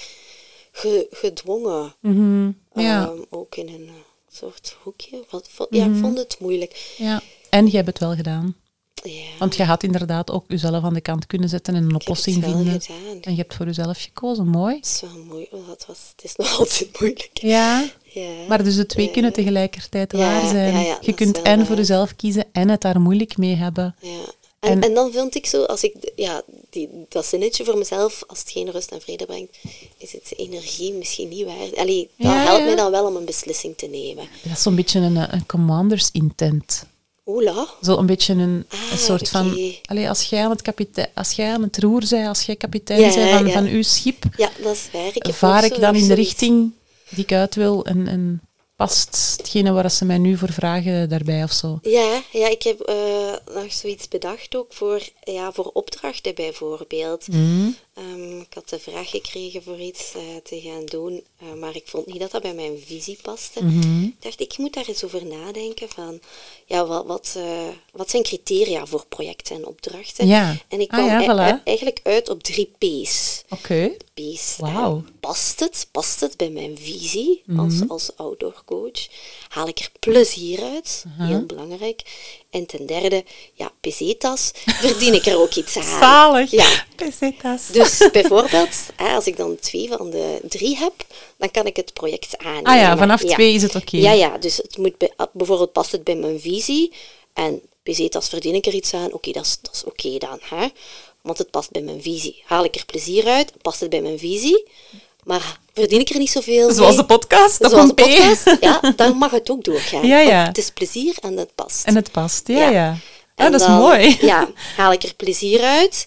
ge- gedwongen. Mm-hmm. Ja. Um, ook in een soort hoekje. Wat, vo- mm-hmm. Ja, ik vond het moeilijk. Ja. En je hebt het wel gedaan. Ja. Want je had inderdaad ook jezelf aan de kant kunnen zetten en een oplossing ik heb het wel vinden. Gedaan. En je hebt voor jezelf gekozen. Mooi. Het is wel mooi. Dat was, het is nog altijd moeilijk. Ja, ja. Maar dus de twee ja. kunnen tegelijkertijd ja, waar zijn. Ja, ja, je kunt en waar. Voor jezelf kiezen en het daar moeilijk mee hebben. Ja. En, en, en dan vind ik zo, als ik ja, die, dat zinnetje voor mezelf, als het geen rust en vrede brengt, is het energie misschien niet waard. Allee, dat ja, helpt ja. mij dan wel om een beslissing te nemen. Dat is zo'n beetje een, een commander's intent. Oela. Zo een beetje een, ah, een soort okay. van... Allee, als jij aan het, kapite- als jij aan het roer bent, als jij kapitein ja, bent van, ja. van uw schip, ja, dat is waar. Ik vaar ik dan in de zoiets. richting die ik uit wil en, en past hetgene waar ze mij nu voor vragen daarbij of zo? Ja, ja ik heb uh, nog zoiets bedacht ook voor, ja, voor opdrachten bijvoorbeeld. Mm. Um, ik had de vraag gekregen voor iets uh, te gaan doen, uh, maar ik vond niet dat dat bij mijn visie paste. Mm-hmm. Ik dacht, ik moet daar eens over nadenken van, ja, wat, wat, uh, wat zijn criteria voor projecten en opdrachten? Ja. En ik Ah, kwam ja, voilà. e- eigenlijk uit op drie P's. Oké. Okay. P's. Wauw. Uh, past het? Past het bij mijn visie Mm-hmm. als, als outdoor coach? Haal ik er plezier uit? Uh-huh. Heel belangrijk. En ten derde, ja, pesetas, verdien ik er ook iets aan. Zalig. Ja. Pesetas. Dus bijvoorbeeld, als ik dan twee van de drie heb, dan kan ik het project aannemen. Ah ja, vanaf ja. twee is het oké. Okay. Ja, ja, dus het moet bij, bijvoorbeeld past het bij mijn visie en pesetas verdien ik er iets aan. Oké, okay, dat is, dat is oké okay dan. Hè? Want het past bij mijn visie. Haal ik er plezier uit, past het bij mijn visie, maar verdien ik er niet zoveel mee. Zoals de podcast, dat Zoals de komt podcast, ja, dan mag het ook doorgaan. Ja, ja. Het is plezier en het past. En het past, ja, ja. ja. En ah, dat is dan, mooi. Ja, haal ik er plezier uit.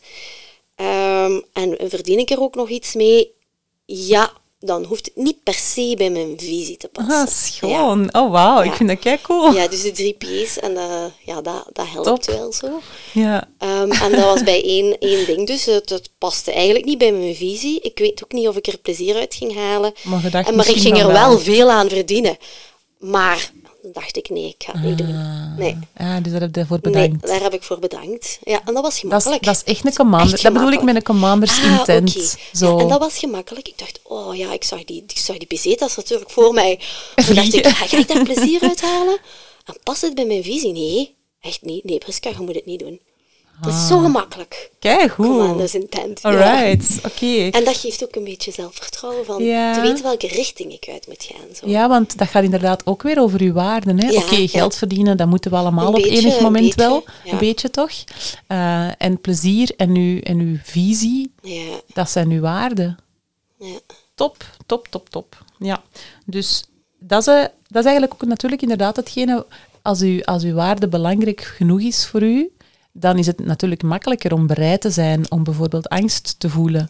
Um, en verdien ik er ook nog iets mee? Ja, dan hoeft het niet per se bij mijn visie te passen. Ah, schoon. Ja. Oh, wauw. Ja. Ik vind dat kei cool. Ja, dus de drie P's. En uh, ja, dat, dat helpt Top. wel zo. Ja. Um, en dat was bij één, één ding. Dus het, het paste eigenlijk niet bij mijn visie. Ik weet ook niet of ik er plezier uit ging halen. Maar, je dacht en, maar ik ging er wel, wel veel aan verdienen. Maar... dacht ik, nee, ik ga het niet doen. Nee. Ja, dus daar heb je voor bedankt. Nee, daar heb ik voor bedankt. Ja, en dat was gemakkelijk. Dat is, dat is echt een commander. Dat bedoel ik met een commanders ah, intent. Okay. Zo. Ja, en dat was gemakkelijk. Ik dacht, oh ja, ik zag die, ik zag die pesetas natuurlijk voor mij. Toen dacht ik, ga, ga ik daar plezier uit halen? En past het bij mijn visie? Nee, echt niet. Nee, Priska, je moet het niet doen. Dat is zo gemakkelijk. Kijk, goed. Commanders intent. Alright, ja. oké. Okay. En dat geeft ook een beetje zelfvertrouwen van ja. te weten welke richting ik uit moet gaan. Zo. Ja, want dat gaat inderdaad ook weer over uw waarden. Ja, Oké, okay, geld ja. verdienen, dat moeten we allemaal een op beetje, enig moment beetje, wel. Ja. Een beetje toch? Uh, en plezier en uw, en uw visie, ja. dat zijn uw waarden. Ja. Top, top, top, top. Ja, dus dat is, uh, dat is eigenlijk ook natuurlijk inderdaad hetgene, als, u, als uw waarde belangrijk genoeg is voor u, dan is het natuurlijk makkelijker om bereid te zijn om bijvoorbeeld angst te voelen.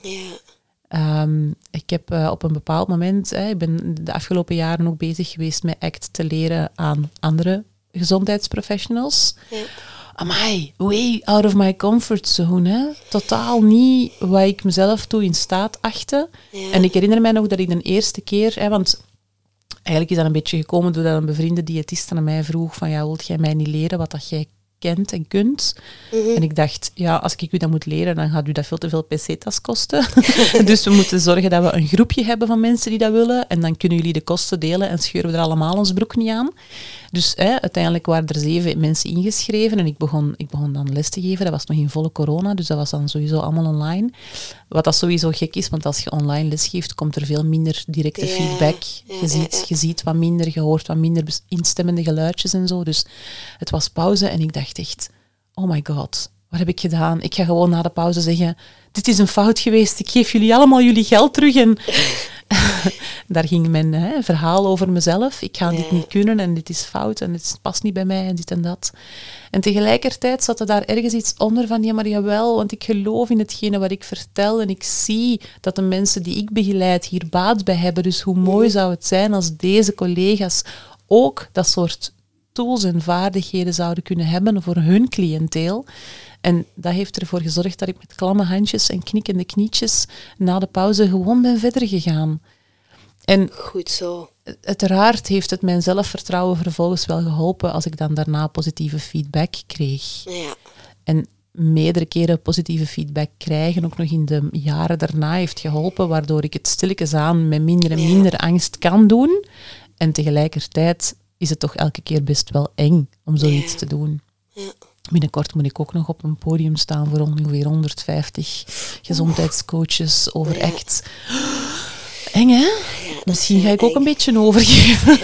Ja. Um, ik heb uh, op een bepaald moment, hè, ik ben de afgelopen jaren ook bezig geweest met ACT te leren aan andere gezondheidsprofessionals. Ja. Amai, way out of my comfort zone. Hè. Totaal niet wat ik mezelf toe in staat achtte. Ja. En ik herinner mij nog dat ik de eerste keer, hè, want eigenlijk is dat een beetje gekomen doordat een bevriende diëtist aan mij vroeg van, ja, wilt jij mij niet leren wat dat jij kent en kunt. Mm-hmm. En ik dacht, ja, als ik u dat moet leren, dan gaat u dat veel te veel pesetas kosten. Dus we moeten zorgen dat we een groepje hebben van mensen die dat willen. En dan kunnen jullie de kosten delen en scheuren we er allemaal ons broek niet aan. Dus hè, uiteindelijk waren er zeven mensen ingeschreven en ik begon, ik begon dan les te geven. Dat was nog in volle corona, dus dat was dan sowieso allemaal online. Wat dat sowieso gek is, want als je online les geeft, komt er veel minder directe ja, feedback. Ja, je, ziet, ja, ja. je ziet wat minder, je hoort wat minder instemmende geluidjes en zo. Dus het was pauze en ik dacht echt, oh my god, wat heb ik gedaan? Ik ga gewoon na de pauze zeggen, dit is een fout geweest, ik geef jullie allemaal jullie geld terug. En daar ging mijn hè, verhaal over mezelf. Ik ga ja. dit niet kunnen en dit is fout en het past niet bij mij en dit en dat. En tegelijkertijd zat er daar ergens iets onder van, ja maar jawel, want ik geloof in hetgene wat ik vertel en ik zie dat de mensen die ik begeleid hier baat bij hebben. Dus hoe mooi zou het zijn als deze collega's ook dat soort tools en vaardigheden zouden kunnen hebben voor hun cliënteel. En dat heeft ervoor gezorgd dat ik met klamme handjes en knikkende knietjes na de pauze gewoon ben verder gegaan. En goed zo. Uiteraard heeft het mijn zelfvertrouwen vervolgens wel geholpen als ik dan daarna positieve feedback kreeg. Ja. En meerdere keren positieve feedback krijgen, ook nog in de jaren daarna, heeft geholpen, waardoor ik het stilletjes aan met minder en minder ja. angst kan doen. En tegelijkertijd is het toch elke keer best wel eng om zoiets ja. te doen. Ja. Binnenkort moet ik ook nog op een podium staan voor ongeveer honderdvijftig gezondheidscoaches over ja. ACT. Eng, hè? Ja, Misschien ga ik eng. ook een beetje overgeven.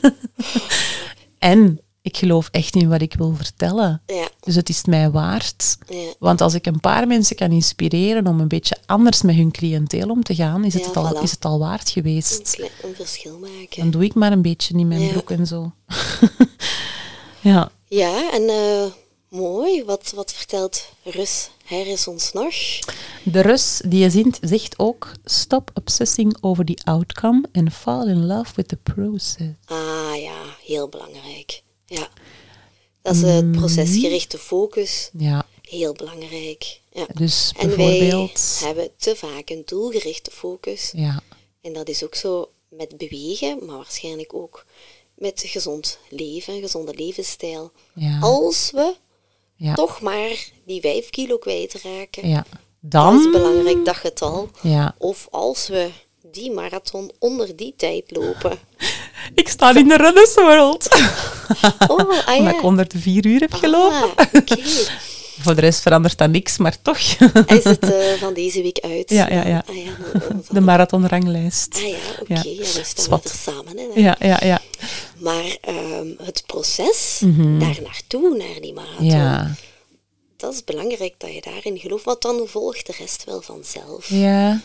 En ik geloof echt in wat ik wil vertellen. Ja. Dus het is mij waard. Ja. Want als ik een paar mensen kan inspireren om een beetje anders met hun cliënteel om te gaan, is het, Ja, het, al, voilà. is het al waard geweest. Een, kle- een verschil maken. Dan doe ik maar een beetje in mijn Ja. broek en zo. Ja. Ja, en uh, mooi. Wat, wat vertelt Rus Harris ons nog? De Rus die je ziet, zegt ook, stop obsessing over the outcome and fall in love with the process. Ah ja, heel belangrijk. Ja. Dat is het procesgerichte focus. Ja. Heel belangrijk. Ja. Dus En bijvoorbeeld... wij hebben te vaak een doelgerichte focus. Ja, En dat is ook zo met bewegen, maar waarschijnlijk ook met gezond leven, gezonde levensstijl. ja, Als we ja, toch maar die vijf kilo kwijtraken, ja. dat is Dan... belangrijk, dat getal. Ja. Of als we die marathon onder die tijd lopen. Ik sta in de Runners World. Oh, ah ja. Omdat ik onder de vier uur heb gelopen. Ah, oké. Voor de rest verandert dat niks, maar toch. Hij zit uh, van deze week uit. Ja, ja, ja. Ah, ja dan, dan De marathonranglijst. Ah ja, oké. Ja. Ja, dan staan Zwat. we er samen. Hè, dan. Ja, ja, ja. Maar um, het proces Mhm. daar naartoe, naar die marathon, Ja, dat is belangrijk dat je daarin gelooft, want dan volgt de rest wel vanzelf. ja.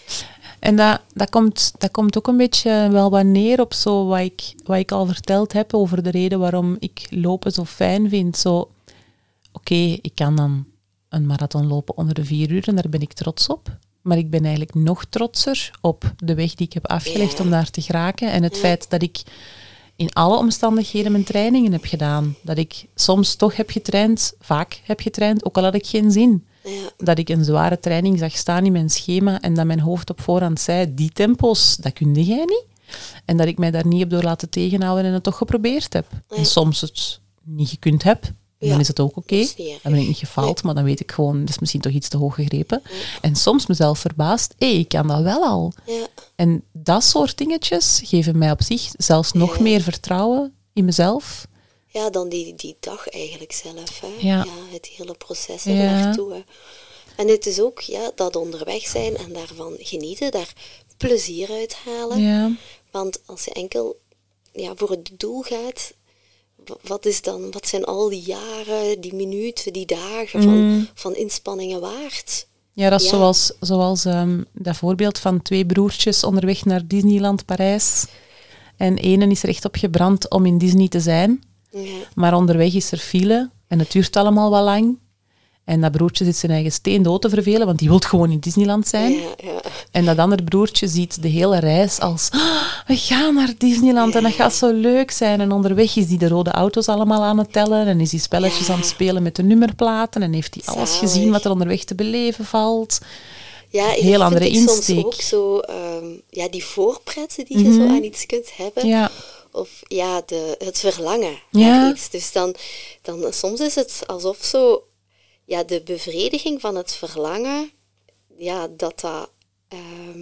En dat, dat, komt, dat komt ook een beetje wel wat neer op zo wat ik, wat ik al verteld heb over de reden waarom ik lopen zo fijn vind. Zo, oké, okay, ik kan dan een marathon lopen onder de vier uur en daar ben ik trots op. Maar ik ben eigenlijk nog trotser op de weg die ik heb afgelegd Ja. om daar te geraken. En het Ja. feit dat ik in alle omstandigheden mijn trainingen heb gedaan. Dat ik soms toch heb getraind, vaak heb getraind, ook al had ik geen zin. Ja, Dat ik een zware training zag staan in mijn schema en dat mijn hoofd op voorhand zei, die tempo's, dat kun jij niet. En dat ik mij daar niet heb door laten tegenhouden en het toch geprobeerd heb. Ja. En soms het niet gekund heb, en Ja. dan is het ook oké. Dat is niet erg. Dan ben ik niet gefaald, maar dan weet ik gewoon, dat is misschien toch iets te hoog gegrepen. En soms mezelf verbaasd, hé, ik kan dat wel al. ja, En dat soort dingetjes geven mij op zich zelfs nog Ja. meer vertrouwen in mezelf. ja, dan die, die dag eigenlijk zelf. Hè. Ja. Het hele proces er Ja. naartoe. Hè. En het is ook ja, dat onderweg zijn en daarvan genieten, daar plezier uit halen. Ja, Want als je enkel ja, voor het doel gaat, w- wat, is dan, wat zijn al die jaren, die minuten, die dagen van, Mm. van inspanningen waard? ja dat is Ja. zoals, zoals ehm, dat voorbeeld van twee broertjes onderweg naar Disneyland Parijs. En ene is er echt op gebrand om in Disney te zijn. Ja, Maar onderweg is er file en het duurt allemaal wat lang. En dat broertje zit zijn eigen steendood te vervelen, want die wil gewoon in Disneyland zijn. ja, ja. En dat andere broertje ziet de hele reis als, "Ah, we gaan naar Disneyland en dat gaat zo leuk zijn. En onderweg is die de rode auto's allemaal aan het tellen en is die spelletjes Ja. aan het spelen met de nummerplaten en heeft hij alles Zalig. gezien wat er onderweg te beleven valt. Ja, Heel dat andere vind ik soms insteek. ook zo, ehm, ja, die voorpret die je zo aan iets kunt hebben. Ja, Of ja, de, het verlangen Ja. naar iets. Dus dan, dan, soms is het alsof zo, ja, de bevrediging van het verlangen, ja, dat dat, ehm,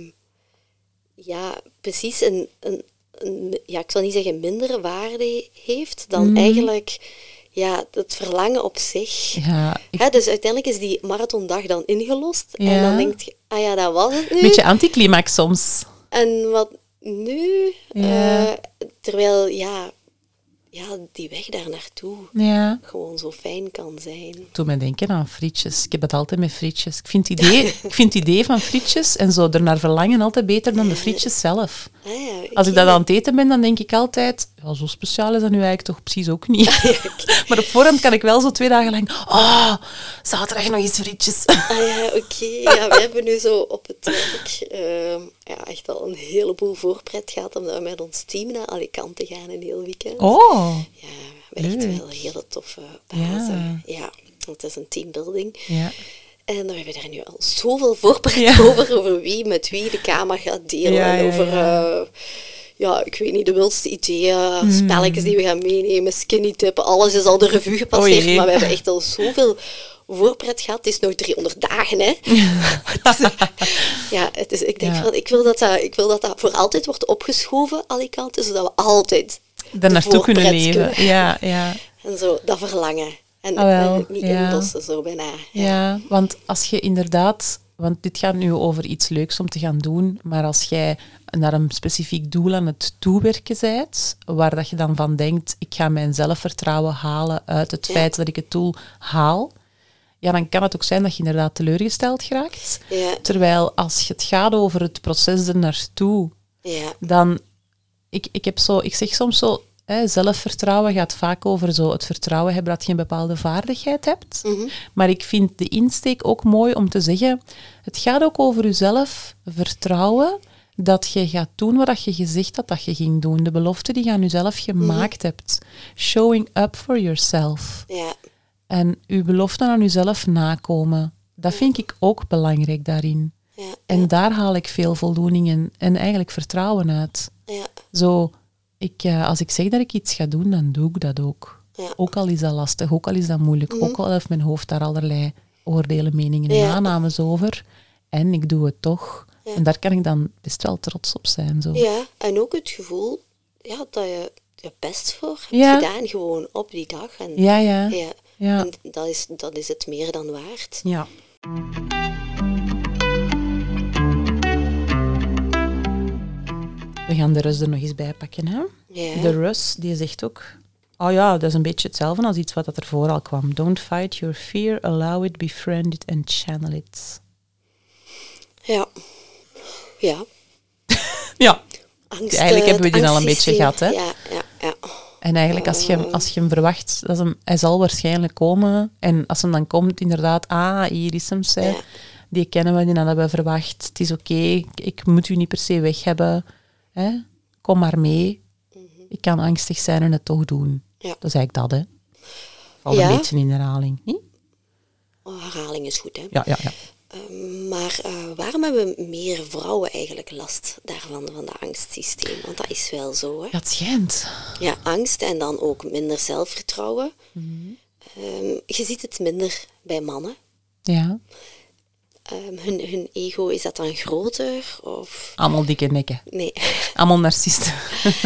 ja, precies een, een, een, ja, ik zal niet zeggen mindere waarde heeft dan Mm. eigenlijk, ja, het verlangen op zich. ja ik- Hè, dus uiteindelijk is die marathondag dan ingelost. En Ja. dan denk je, ah ja, dat was het nu. een beetje anticlimax soms. En wat nu? Ja. Eh, terwijl, ja, ja, die weg daar naartoe Ja. gewoon zo fijn kan zijn. Doe mij denken aan frietjes. Ik heb het altijd met frietjes. Ik vind het idee, ik vind het idee van frietjes en zo ernaar verlangen altijd beter dan de frietjes zelf. Ah, ja, Als ik oké. dat aan het eten ben, dan denk ik altijd, ja, zo speciaal is dat nu eigenlijk toch precies ook niet. Maar op voorhand kan ik wel zo twee dagen lang, oh, zaterdag nog eens frietjes. Ah ja, oké. Ja, we hebben nu zo op het werk eh, ja, echt al een heleboel voorpret gehad, omdat we met ons team naar Alicante gaan een heel weekend. Oh, Ja, we hebben echt leuk. wel hele toffe bazen. Ja. Ja, het is een teambuilding. ja. En we hebben daar nu al zoveel voorpret Ja. over, over wie met wie de kamer gaat delen. Ja, en ja, over, ja. eh, ja, ik weet niet, de wildste ideeën, Hmm. spelletjes die we gaan meenemen, skinny tippen, alles is al de revue gepasseerd. Oh jee. Maar we hebben echt al zoveel voorpret gehad. Het is nog driehonderd dagen, hè. Het is, ja, het is, ik denk Ja. van, ik wil, dat dat, ik wil dat dat voor altijd wordt opgeschoven, Alicante, zodat we altijd Daar naartoe kunnen voorpret leven. kunnen. Ja, ja. En zo, dat verlangen. En Ah, wel, eh, niet ja. inlossen, zo bijna. Ja, want als je inderdaad, want dit gaat nu over iets leuks om te gaan doen, maar als jij naar een specifiek doel aan het toewerken bent, waar dat je dan van denkt, ik ga mijn zelfvertrouwen halen uit het Ja. feit dat ik het doel haal, ja, dan kan het ook zijn dat je inderdaad teleurgesteld geraakt. Ja, Terwijl als je het gaat over het proces er naartoe, ja, dan, ik, ik, heb zo, ik zeg soms zo, hè, zelfvertrouwen gaat vaak over zo het vertrouwen hebben dat je een bepaalde vaardigheid hebt. mhm. Maar ik vind de insteek ook mooi om te zeggen, het gaat ook over jezelf vertrouwen dat je gaat doen wat je gezegd had dat je ging doen. De belofte die je aan jezelf gemaakt hebt. Showing up for yourself. ja. En uw beloften aan uzelf nakomen. Dat vind ik ook belangrijk daarin. Ja, en ja. daar haal ik veel voldoening en, en eigenlijk vertrouwen uit. Ja. Zo, ik, uh, als ik zeg dat ik iets ga doen, dan doe ik dat ook. Ja. Ook al is dat lastig, ook al is dat moeilijk, Mm-hmm. ook al heeft mijn hoofd daar allerlei oordelen, meningen en Ja. aannames over. En ik doe het toch. Ja. En daar kan ik dan best wel trots op zijn. Zo. Ja, en ook het gevoel ja, dat je je best voor hebt Ja. gedaan, gewoon op die dag. En, Ja, ja. ja. Ja. En dat is, dat is het meer dan waard. Ja. We gaan de Rus er nog eens bij pakken. Hè? Ja. De Rus, die zegt ook... Oh ja, dat is een beetje hetzelfde als iets wat dat ervoor al kwam. Don't fight your fear, allow it, befriend it and channel it. Ja. Ja. Ja. Angst, Eigenlijk hebben we het die al een beetje angstsysteem. gehad, hè? Ja, ja, ja. En eigenlijk, als je, als je hem verwacht, dat is hem, hij zal waarschijnlijk komen. En als hem dan komt, inderdaad, ah, hier is hem, zij. Ja. Die kennen we, die hadden we verwacht. Het is oké, ik, ik moet u niet per se weg hebben. Hè? Kom maar mee. Mm-hmm. Ik kan angstig zijn en het toch doen. Ja. Dat is eigenlijk dat, hè. Al Ja. een beetje in herhaling, niet? Oh, herhaling is goed, hè. Ja, ja, ja. Um, maar uh, waarom hebben meer vrouwen eigenlijk last daarvan, van dat angstsysteem? Want dat is wel zo, hè. Ja, het schijnt. Ja, angst en dan ook minder zelfvertrouwen. Mm-hmm. Um, je ziet het minder bij mannen. Ja. Um, hun, hun ego, is dat dan groter? Of... Allemaal dikke nekken. Nee. Allemaal narcisten.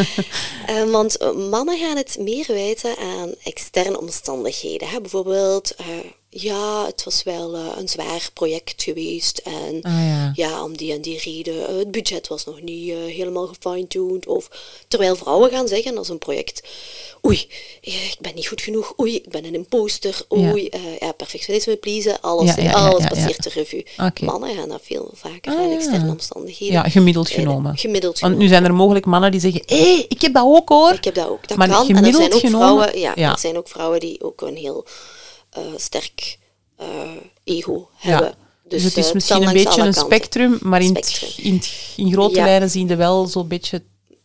Um, want uh, mannen gaan het meer wijten aan externe omstandigheden. Hè? Bijvoorbeeld, uh, ja, het was wel uh, een zwaar project geweest. En Ah, ja. ja, om die en die reden, uh, het budget was nog niet uh, helemaal gefine-tuned. Of terwijl vrouwen gaan zeggen als een project, oei, ik ben niet goed genoeg. Oei, ik ben een imposter. Oei, ja, uh, ja perfectionisme, pleasen. Alles, Ja, ja, ja, alles ja, ja. passeert de revue. Oké. Mannen gaan dat veel vaker Ah, aan ja. externe omstandigheden. Ja, gemiddeld wijden. genomen. Gemiddeld Want genomen. nu zijn er mogelijk mannen die zeggen, hé, hey, ik heb dat ook hoor. Ik heb dat ook. Dat Maar kan. En er gemiddeld zijn ook genomen- vrouwen, ja, ja. er zijn ook vrouwen die ook een heel uh, sterk uh, ego hebben. Dus, het is uh, misschien kan een langs beetje alle een kanten. spectrum, maar in, het- Spectrum. in, het- in grote Ja. lijnen zien we wel zo'n beetje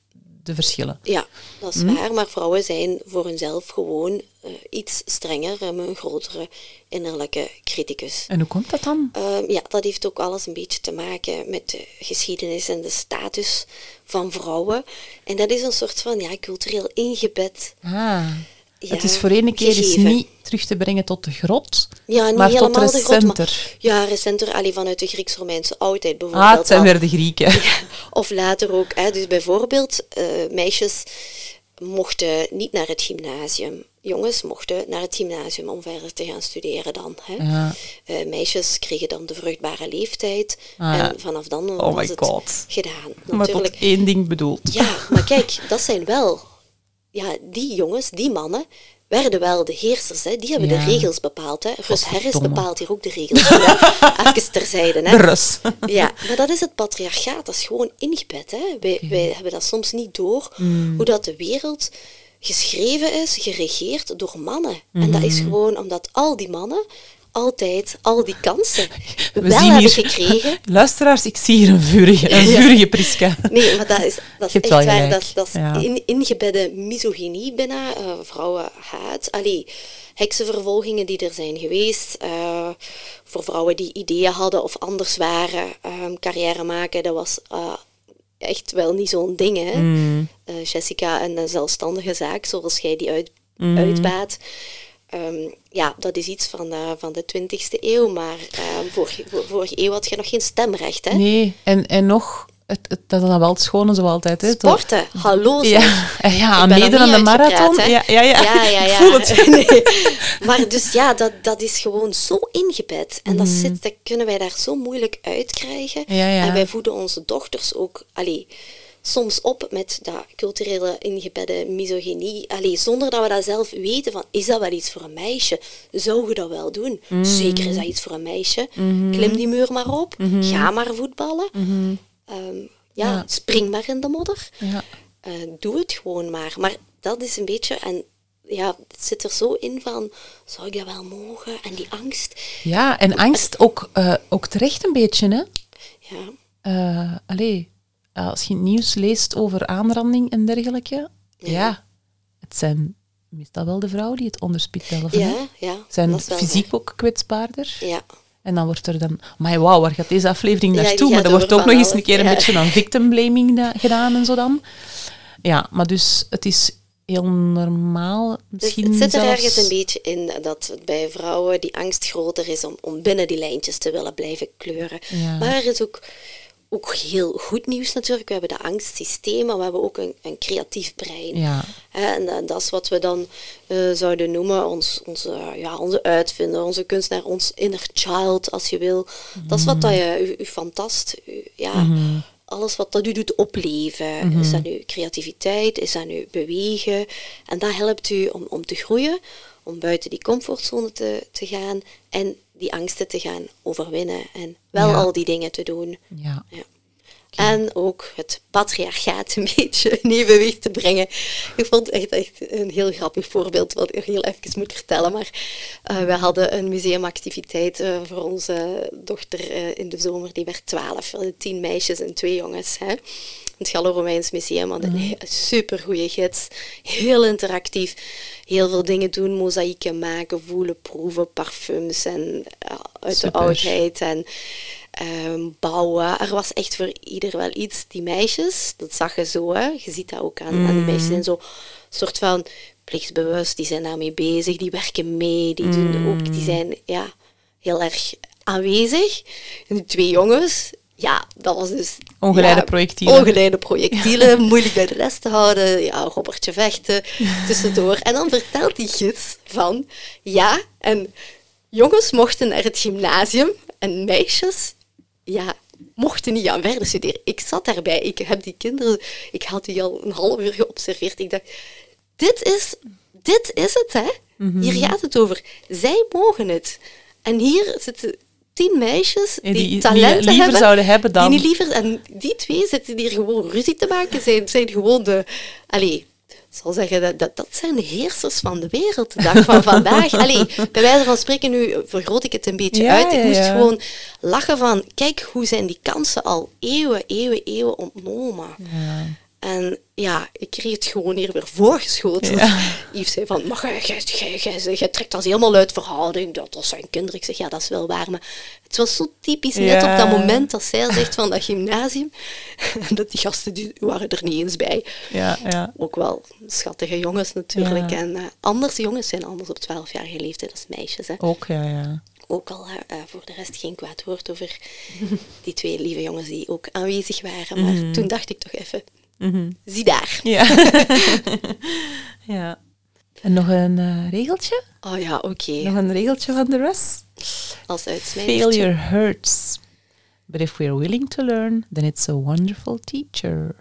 de verschillen. Ja, dat is Hm? waar. Maar vrouwen zijn voor hunzelf gewoon uh, iets strenger, hebben een grotere innerlijke criticus. En hoe komt dat dan? Um, ja, dat heeft ook alles een beetje te maken met de geschiedenis en de status van vrouwen. En dat is een soort van ja, cultureel ingebed. Ah, Ja, het is voor ene keer is gegeven. niet terug te brengen tot de grot, Ja, niet maar tot helemaal de grot, maar- recenter. Ja, recenter, allee, vanuit de Grieks-Romeinse oudheid bijvoorbeeld. Ah, het zijn al. weer de Grieken. Of later ook. Hè. Dus bijvoorbeeld, uh, meisjes mochten niet naar het gymnasium. Jongens mochten naar het gymnasium om verder te gaan studeren dan. Hè. Ja. Uh, meisjes kregen dan de vruchtbare leeftijd. Ah, ja. En vanaf dan Oh was my het god. gedaan. Maar Natuurlijk. tot één ding bedoeld. Ja, maar kijk, dat zijn wel... Ja, die jongens, die mannen, werden wel de heersers. Hè. Die hebben Ja. de regels bepaald. Hè. Rus Harris Godverdomme. bepaalt hier ook de regels. Even terzijde. Hè. De Rus. Ja, maar dat is het patriarchaat. Dat is gewoon ingebed. Hè. Wij, wij hebben dat soms niet door. Mm. Hoe dat de wereld geschreven is, geregeerd door mannen. En dat Mm. is gewoon omdat al die mannen altijd al die kansen We wel zien hebben hier... gekregen. Luisteraars, ik zie hier een vurige, een Ja. vurige Priska. Nee, maar dat is, dat Je is hebt echt wel waar. gelijk. Dat is, dat is Ja. in, ingebedde misogynie bijna. Uh, vrouwenhaat. Allee, heksenvervolgingen die er zijn geweest. Uh, voor vrouwen die ideeën hadden of anders waren. Um, carrière maken, dat was... Uh, echt wel niet zo'n ding, hè. Mm. Uh, Jessica, een zelfstandige zaak, zoals jij die uit, Mm. uitbaat. Um, ja, dat is iets van, uh, van de twintigste eeuw, maar uh, vorige, vorige eeuw had je nog geen stemrecht, hè. Nee, en, en nog, het, het, dat is dan wel het schone zo altijd. Hè? Sporten, hallo zeg. Ja, en ja, aan Ik ben meedoen nog aan de niet marathon. uitgepraat, hè. Ja, ja, ja. Ja, ja, Ik ja. voel het. Nee. Maar dus ja, dat, dat is gewoon zo ingebed. En dat, Mm. zit, dat kunnen wij daar zo moeilijk uitkrijgen. Ja, ja. En wij voeden onze dochters ook allee, soms op met dat culturele ingebedde misogynie. Allee, zonder dat we dat zelf weten van, is dat wel iets voor een meisje? Zou je dat wel doen? Mm. Zeker is dat iets voor een meisje. Mm-hmm. Klim die muur maar op. Mm-hmm. Ga maar voetballen. Mm-hmm. Um, ja, Ja. spring maar in de modder. Ja. Uh, doe het gewoon maar. Maar dat is een beetje... En ja, het zit er zo in van... Zou ik dat wel mogen? En die angst. Ja, en angst ook, uh, ook terecht een beetje, hè. Ja, Uh, allee, als je het nieuws leest over aanranding en dergelijke, ja, Ja. het zijn meestal wel de vrouw die het onderspit delven. Ja, hè? ja. Zijn dat is wel fysiek waar. ook kwetsbaarder. Ja. En dan wordt er dan... Maar wauw, waar gaat deze aflevering Ja, naartoe? die Maar gaat er wordt over ook nog eens van een keer een alles, beetje aan victim blaming da- gedaan en zo dan. Ja, maar dus het is heel normaal. Misschien Dus het zit er zelfs... ergens een beetje in dat het bij vrouwen die angst groter is om, om binnen die lijntjes te willen blijven kleuren. Ja. Maar er is ook, ook heel goed nieuws natuurlijk. We hebben de angstsysteem, maar we hebben ook een, een creatief brein. Ja. Hè, en, en dat is wat we dan uh, zouden noemen ons, onze, ja, onze uitvinder, onze kunstenaar, ons inner child, als je wil. Mm. Dat is wat dat je, je, je fantast, je, ja, mm-hmm. alles wat dat u doet opleven. Mm-hmm. Is dat nu creativiteit, is dat nu bewegen. En dat helpt u om, om te groeien, om buiten die comfortzone te, te gaan en die angsten te gaan overwinnen. En wel ja. al die dingen te doen. Ja. Ja. Okay. En ook het patriarchaat een beetje in evenwicht te brengen. Ik vond het echt, echt een heel grappig voorbeeld, wat ik heel even moet vertellen. Maar uh, we hadden een museumactiviteit uh, voor onze dochter uh, in de zomer. Die werd twaalf. Tien meisjes en twee jongens. Hè. Het Gallo-Romeins Museum had een mm. supergoeie gids. Heel interactief. Heel veel dingen doen. Mozaïeken maken, voelen, proeven, parfums. En uh, uit Super. de oudheid. En... Um, bouwen. Er was echt voor ieder wel iets. Die meisjes, dat zag je zo, hè. Je ziet dat ook aan, mm. aan die meisjes. zijn zo soort van plichtsbewust, die zijn daarmee bezig, die werken mee, die, doen mm. ook, die zijn ja, heel erg aanwezig. En die twee jongens, ja, dat was dus... Ongeleide ja, projectielen. Ongeleide projectielen, moeilijk bij de les te houden, ja, robbertje vechten, tussendoor. En dan vertelt die gids van, ja, en jongens mochten naar het gymnasium en meisjes... ja, mochten niet aan verder studeren. Ik zat daarbij, ik heb die kinderen, ik had die al een half uur geobserveerd. Ik dacht, dit is, dit is het, hè. Mm-hmm. Hier gaat het over. Zij mogen het. En hier zitten tien meisjes die, die talenten liever hebben. zouden hebben dan... Die niet liever... En die twee zitten hier gewoon ruzie te maken. Zij zijn gewoon de... Allee... Ik zal zeggen, dat, dat, dat zijn de heersers van de wereld, de dag van vandaag. Allee, bij wijze van spreken, nu vergroot ik het een beetje ja, uit. Ik ja, moest ja. gewoon lachen van, kijk, hoe zijn die kansen al eeuwen, eeuwen, eeuwen ontnomen. Ja. En ja, ik kreeg het gewoon hier weer voorgeschoten. Ja. Yves zei van, maar jij trekt dat helemaal uit verhouding, dat, dat zijn kinderen. Ik zeg, ja, dat is wel waar, maar het was zo typisch, ja. net op dat moment dat zij zegt van dat gymnasium, dat die gasten die waren er niet eens bij. Ja, ja. Ook wel schattige jongens natuurlijk. Ja. En uh, anders, jongens zijn anders op twaalfjarige leeftijd als meisjes. Hè. Ook, ja, ja. Ook al uh, voor de rest geen kwaad woord over die twee lieve jongens die ook aanwezig waren. Maar mm. toen dacht ik toch even... Mm-hmm. Zie daar. Ja. ja. En nog een uh, regeltje? Oh ja, oké. Okay. Nog een regeltje van de rest. Als uitsmijtertje. Failure hurts. But if we're willing to learn, then it's a wonderful teacher.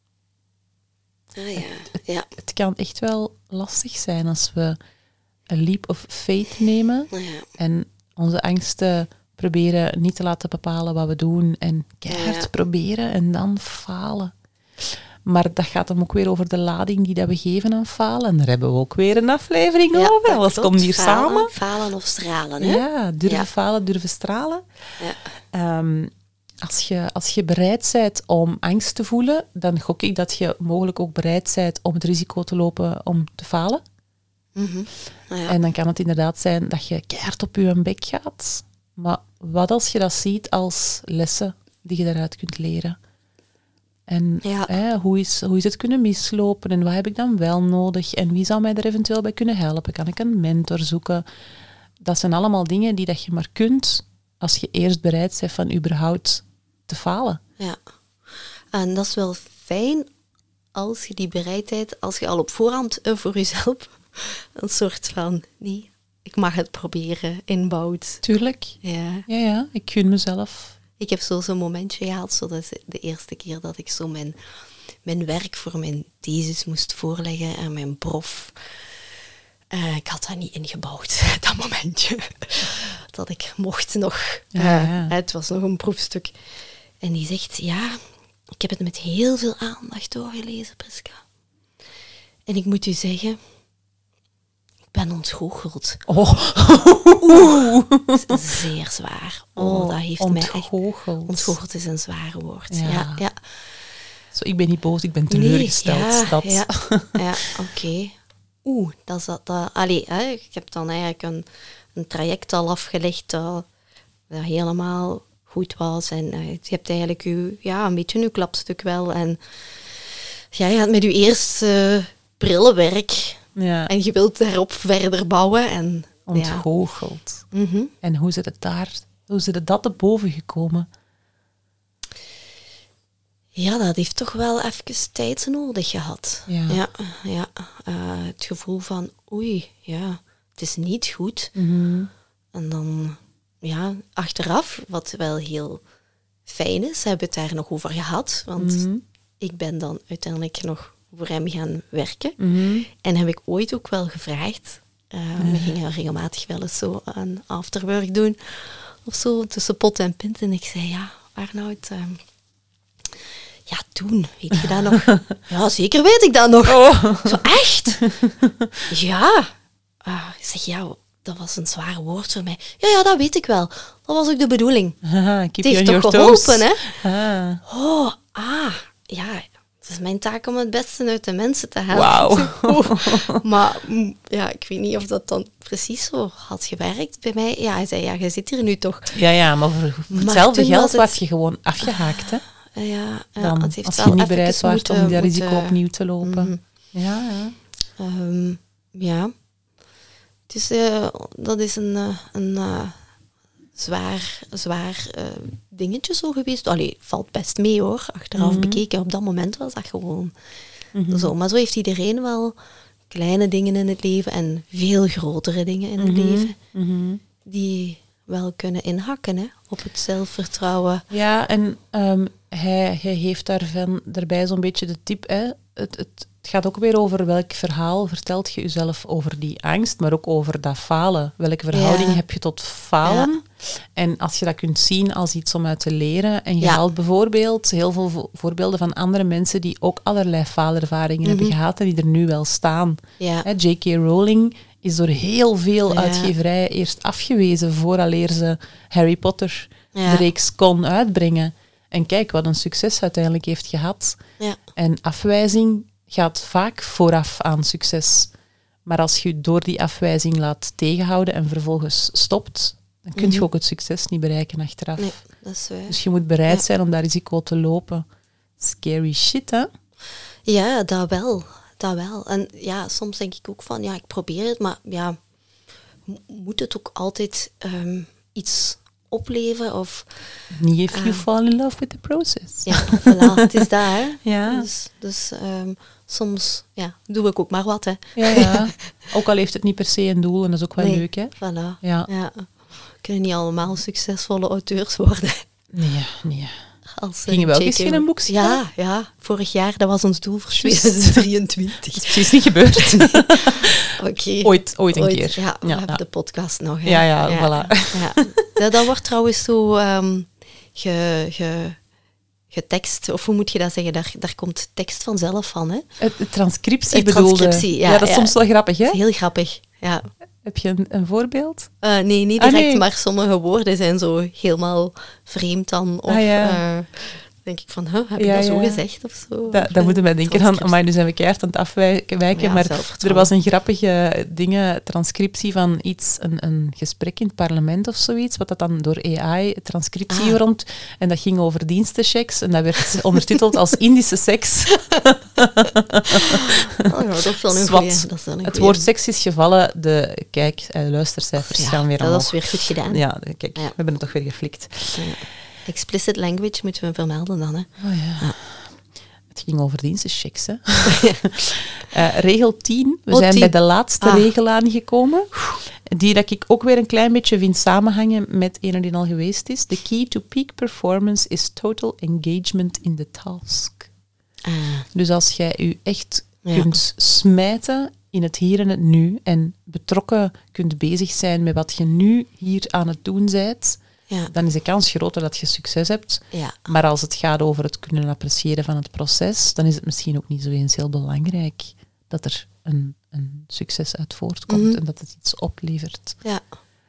Ah ja, het, ja. Het kan echt wel lastig zijn als we een leap of faith nemen. Ah ja. En onze angsten proberen niet te laten bepalen wat we doen. En keihard ah ja. proberen en dan falen. Maar dat gaat dan ook weer over de lading die dat we geven aan falen. En daar hebben we ook weer een aflevering ja, over. Alles klopt. Komt hier falen, samen. Falen of stralen. Hè? Ja, durven ja. falen, durven stralen. Ja. Um, als, je, als je bereid bent om angst te voelen, dan gok ik dat je mogelijk ook bereid bent om het risico te lopen om te falen. Mm-hmm. Ja. En dan kan het inderdaad zijn dat je keihard op je bek gaat. Maar wat als je dat ziet als lessen die je daaruit kunt leren? En ja. hè, hoe, is, hoe is het kunnen mislopen en wat heb ik dan wel nodig en wie zou mij er eventueel bij kunnen helpen? Kan ik een mentor zoeken? Dat zijn allemaal dingen die dat je maar kunt als je eerst bereid bent van überhaupt te falen. Ja, en dat is wel fijn als je die bereidheid, als je al op voorhand uh, voor jezelf een soort van, nee, ik mag het proberen, inbouwt. Tuurlijk. Ja, ja, ja ik gun mezelf. Ik heb zo zo'n momentje gehad, zo dat is de eerste keer dat ik zo mijn, mijn werk voor mijn thesis moest voorleggen en mijn prof. Uh, ik had dat niet ingebouwd, dat momentje. Dat ik mocht nog. Uh, ja, ja. Het was nog een proefstuk. En die zegt, ja, ik heb het met heel veel aandacht doorgelezen, Priska. En ik moet u zeggen... Ik ben ontgoocheld. Oh. Oeh. Dat is zeer zwaar. Oh, oh dat heeft ontgoocheld. mij echt... Ontgoocheld is een zware woord. Ja. Ja, ja. Zo, ik ben niet boos, ik ben teleurgesteld. Nee, ja, dat. ja, ja oké. Okay. oeh, dat is dat... dat allee, hè, ik heb dan eigenlijk een, een traject al afgelegd dat, dat helemaal goed was. En uh, je hebt eigenlijk je, ja, een beetje je klapstuk wel. En ja, je gaat met je eerste brillenwerk Ja. en je wilt daarop verder bouwen. En, Ontgoocheld. ja. Mm-hmm. En hoe zit het daar, hoe zit het dat te boven gekomen? Ja, dat heeft toch wel even tijd nodig gehad. Ja. Ja, ja. Uh, het gevoel van, oei, ja, het is niet goed. Mm-hmm. En dan, ja, achteraf, wat wel heel fijn is, hebben we het daar nog over gehad. Want Mm-hmm. ik ben dan uiteindelijk nog voor hem gaan werken. Mm-hmm. En heb ik ooit ook wel gevraagd. Uh, uh. We gingen regelmatig wel eens zo een afterwork doen. Of zo, tussen pot en pint. En ik zei, ja, Arnoud... Uh, Ja, toen, weet je dat nog? Ja, zeker weet ik dat nog. Oh. Zo, echt? Ja. Uh, ik zeg, ja, dat was een zwaar woord voor mij. Ja, ja, dat weet ik wel. Dat was ook de bedoeling. Aha, het heeft toch geholpen, hè? Ah. Oh, ah, ja. Het is mijn taak om het beste uit de mensen te halen. Wauw. Maar ja, ik weet niet of dat dan precies zo had gewerkt bij mij. Ja, hij zei, ja, je zit hier nu toch. Ja, ja, maar voor, voor maar hetzelfde geld het... werd je gewoon afgehaakt, hè? Ja, ja, dan, het heeft als wel je niet bereid was moeten, om dat risico moeten, opnieuw te lopen. Mm-hmm. Ja, ja. Um, ja. Het is, uh, dat is een, uh, een uh, zwaar, zwaar uh, dingetje zo geweest. Allee, valt best mee hoor, achteraf mm-hmm. bekeken. Op dat moment was dat gewoon mm-hmm. zo. Maar zo heeft iedereen wel kleine dingen in het leven en veel grotere dingen in het mm-hmm. leven Mm-hmm. die wel kunnen inhakken, hè, op het zelfvertrouwen. Ja, en um, hij, hij heeft daarvan, daarbij zo'n beetje de tip, hè. Het, het, het gaat ook weer over welk verhaal vertelt je jezelf over die angst, maar ook over dat falen. Welke verhouding ja. heb je tot falen? Ja. En als je dat kunt zien als iets om uit te leren, en je ja. haalt bijvoorbeeld heel veel vo- voorbeelden van andere mensen die ook allerlei faalervaringen mm-hmm. hebben gehad en die er nu wel staan. Ja. Hè, J K Rowling is door heel veel ja. uitgeverijen eerst afgewezen vooraleer ze Harry Potter ja. de reeks kon uitbrengen. En kijk wat een succes uiteindelijk heeft gehad. Ja. En afwijzing gaat vaak vooraf aan succes. Maar als je door die afwijzing laat tegenhouden en vervolgens stopt, dan kun je mm-hmm. ook het succes niet bereiken achteraf. Nee, dat is waar. Dus je moet bereid ja. zijn om dat risico te lopen. Scary shit, hè? Ja, dat wel. Dat wel. En ja, soms denk ik ook van, ja, ik probeer het, maar ja, moet het ook altijd um, iets opleveren of... Niet if uh, you fall in love with the process. Ja, voilà, het is dat, hè. Ja. Dus, dus um, soms ja, doe ik ook maar wat, hè. Ja, ja. Ook al heeft het niet per se een doel en dat is ook wel nee, leuk, hè. Voilà. Ja. Ja. We kunnen niet allemaal succesvolle auteurs worden. Nee, nee. Als, Gingen we ook eens geen boek schrijven? Ja, ja, vorig jaar, dat was ons doel voor twintig drieëntwintig. Dat is precies niet gebeurd. Oké. Okay. Ooit, ooit een ooit, keer. Ja, we ja, hebben ja. de podcast nog. Hè. Ja, ja, ja, voilà. Ja. Dat, dat wordt trouwens zo um, ge, ge, getekst, of hoe moet je dat zeggen? Daar, daar komt tekst vanzelf van, hè? Het, het transcriptie het bedoelde. Transcriptie, ja. Ja, dat is ja. soms wel grappig, hè? Dat is heel grappig, ja. Heb je een, een voorbeeld? Uh, nee, niet direct, ah, nee. maar sommige woorden zijn zo helemaal vreemd dan. Of, ah, ja. uh, denk ik van, huh, heb ik ja, dat zo ja. gezegd of zo? Da, dat moeten wij denken aan, amai, nu zijn we keihard aan het afwijken, ja, maar er was een grappige dingen, transcriptie van iets, een, een gesprek in het parlement of zoiets, wat dat dan door A I, transcriptie ah. rond, en dat ging over dienstenchecks, en dat werd ondertiteld als Indische seks. Oh ja, dat is wel een goeie. Dat is wel een het goeie. woord seks is gevallen, de kijk, eh, luistercijfers ja, gaan weer dat omhoog. is weer goed gedaan. Ja, kijk, ja. we hebben het toch weer geflikt. Ja. Explicit language moeten we vermelden dan, hè. Oh ja. ja. Het ging over dienstenchecks, hè. uh, regel tien. We oh, zijn tien. bij de laatste ah. regel aangekomen. Die dat ik ook weer een klein beetje vind samenhangen met een die al geweest is. The key to peak performance is total engagement in the task. Ah. Dus als jij je echt ja. kunt smijten in het hier en het nu en betrokken kunt bezig zijn met wat je nu hier aan het doen bent, ja. dan is de kans groter dat je succes hebt. Ja. Maar als het gaat over het kunnen appreciëren van het proces, dan is het misschien ook niet zo eens heel belangrijk dat er een, een succes uit voortkomt mm-hmm. en dat het iets oplevert. Ja.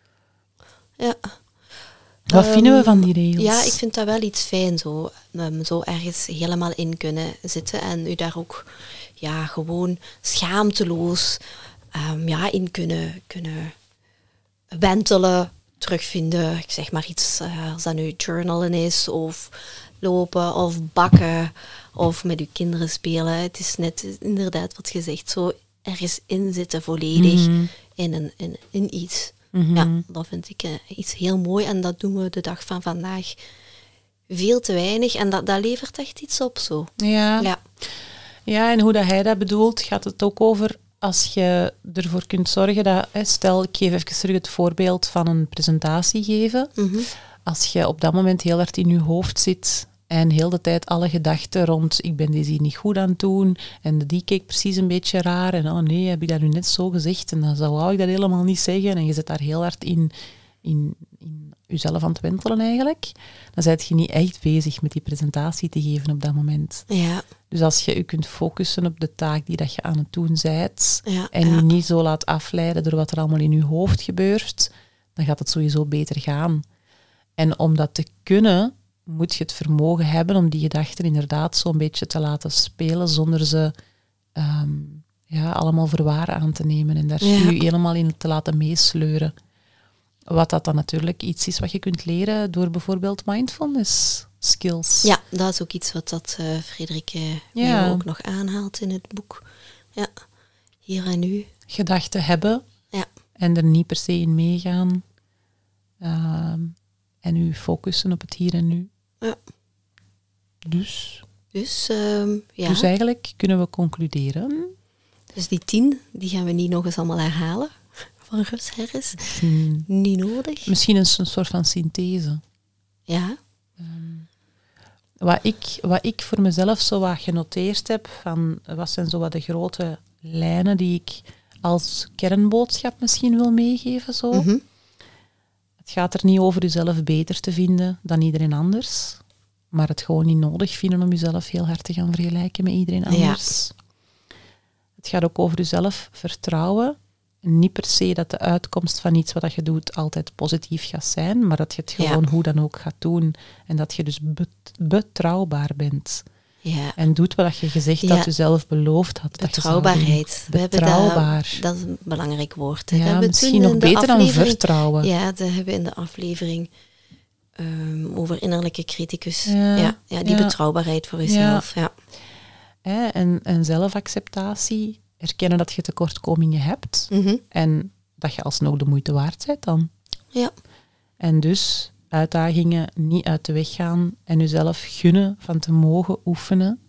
Ja. Wat um, vinden we van die regels? Ja, ik vind dat wel iets fijn, zo, um, zo ergens helemaal in kunnen zitten en u daar ook ja, gewoon schaamteloos um, ja, in kunnen, kunnen wentelen, terugvinden. Ik zeg maar iets, uh, als dat nu journalen is, of lopen, of bakken, of met uw kinderen spelen. Het is net inderdaad wat je zegt, zo ergens inzitten volledig mm-hmm. in, een, in, in iets. Mm-hmm. Ja, dat vind ik uh, iets heel mooi en dat doen we de dag van vandaag veel te weinig en dat, dat levert echt iets op zo. Ja. Ja. Ja, en hoe dat hij dat bedoelt, gaat het ook over als je ervoor kunt zorgen dat, stel, ik geef even terug het voorbeeld van een presentatie geven. Mm-hmm. Als je op dat moment heel hard in je hoofd zit en heel de tijd alle gedachten rond, ik ben deze hier niet goed aan het doen en die keek precies een beetje raar en oh nee, heb ik dat nu net zo gezegd en dan zou ik dat helemaal niet zeggen en je zit daar heel hard in, in, in jezelf aan het wentelen eigenlijk, dan ben je niet echt bezig met die presentatie te geven op dat moment. Ja. Dus als je je kunt focussen op de taak die dat je aan het doen bent ja, en ja. je niet zo laat afleiden door wat er allemaal in je hoofd gebeurt, dan gaat het sowieso beter gaan. En om dat te kunnen, moet je het vermogen hebben om die gedachten inderdaad zo'n beetje te laten spelen zonder ze um, ja, allemaal voor waar aan te nemen en daar ja. je helemaal in te laten meesleuren. Wat dat dan natuurlijk iets is wat je kunt leren door bijvoorbeeld mindfulness skills. Ja, dat is ook iets wat dat uh, Frederik uh, ja. ook nog aanhaalt in het boek. Ja, hier en nu. Gedachten hebben ja. en er niet per se in meegaan. Uh, en u focussen op het hier en nu. Ja. Dus, dus, um, ja. dus eigenlijk kunnen we concluderen. Dus die tien, die gaan we niet nog eens allemaal herhalen. Van Russ Harris. Hmm. Niet nodig. Misschien een, een soort van synthese. Ja. Um, wat, ik, wat ik voor mezelf zo wat genoteerd heb, van wat zijn zo wat de grote lijnen die ik als kernboodschap misschien wil meegeven. Zo. Mm-hmm. Het gaat er niet over jezelf beter te vinden dan iedereen anders, maar het gewoon niet nodig vinden om jezelf heel hard te gaan vergelijken met iedereen anders. Ja. Het gaat ook over jezelf vertrouwen. Niet per se dat de uitkomst van iets wat je doet altijd positief gaat zijn, maar dat je het gewoon ja. hoe dan ook gaat doen. En dat je dus bet- betrouwbaar bent. Ja. En doet wat je gezegd ja. had, jezelf beloofd had. Betrouwbaarheid. Dat je Betrouwbaar. Dat, dat is een belangrijk woord. Ja, misschien nog beter dan vertrouwen. Ja, dat hebben we in de aflevering um, over innerlijke criticus. Ja, ja, ja die ja. betrouwbaarheid voor jezelf. Ja. Ja. En, en zelfacceptatie. Erkennen dat je tekortkomingen hebt mm-hmm. en dat je alsnog de moeite waard bent dan. Ja. En dus uitdagingen niet uit de weg gaan en jezelf gunnen van te mogen oefenen,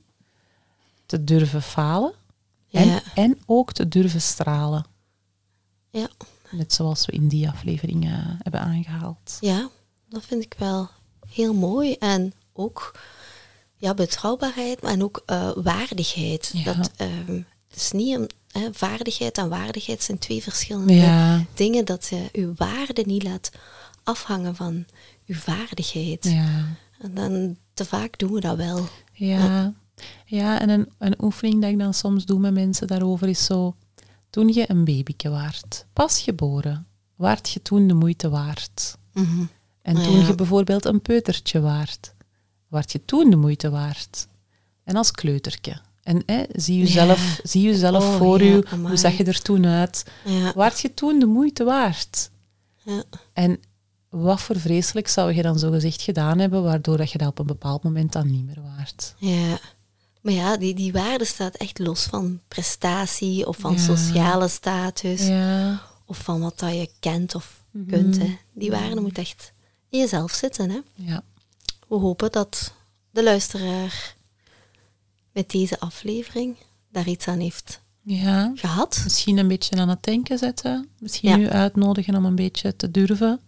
te durven falen en, ja. en ook te durven stralen. Ja. Net zoals we in die aflevering uh, hebben aangehaald. Ja, dat vind ik wel heel mooi. En ook ja, betrouwbaarheid, maar ook uh, waardigheid. Ja. Dat... Um, Het is niet een, hè, vaardigheid en waardigheid zijn twee verschillende ja. dingen. Dat je uw waarde niet laat afhangen van uw vaardigheid. Ja. En dan te vaak doen we dat wel. Ja, ja. ja en een, een oefening dat ik dan soms doe met mensen daarover is zo... Toen je een babyke waart, pas geboren, waart je toen de moeite waard. Mm-hmm. En toen ja. je bijvoorbeeld een peutertje waart, waart je toen de moeite waard. En als kleuterke... En eh, zie jezelf, ja. zie jezelf oh, voor ja, je, hoe zag je er toen uit? Ja. Waart je toen de moeite waard? Ja. En wat voor vreselijk zou je dan zogezegd gedaan hebben, waardoor dat je dat op een bepaald moment dan niet meer waard? Ja, maar ja, die, die waarde staat echt los van prestatie of van ja. sociale status. Ja. Of van wat dat je kent of mm-hmm. kunt. Hè. Die waarde moet echt in jezelf zitten. Hè. Ja. We hopen dat de luisteraar... met deze aflevering daar iets aan heeft ja. gehad. Misschien een beetje aan het denken zetten. Misschien ja. u uitnodigen om een beetje te durven.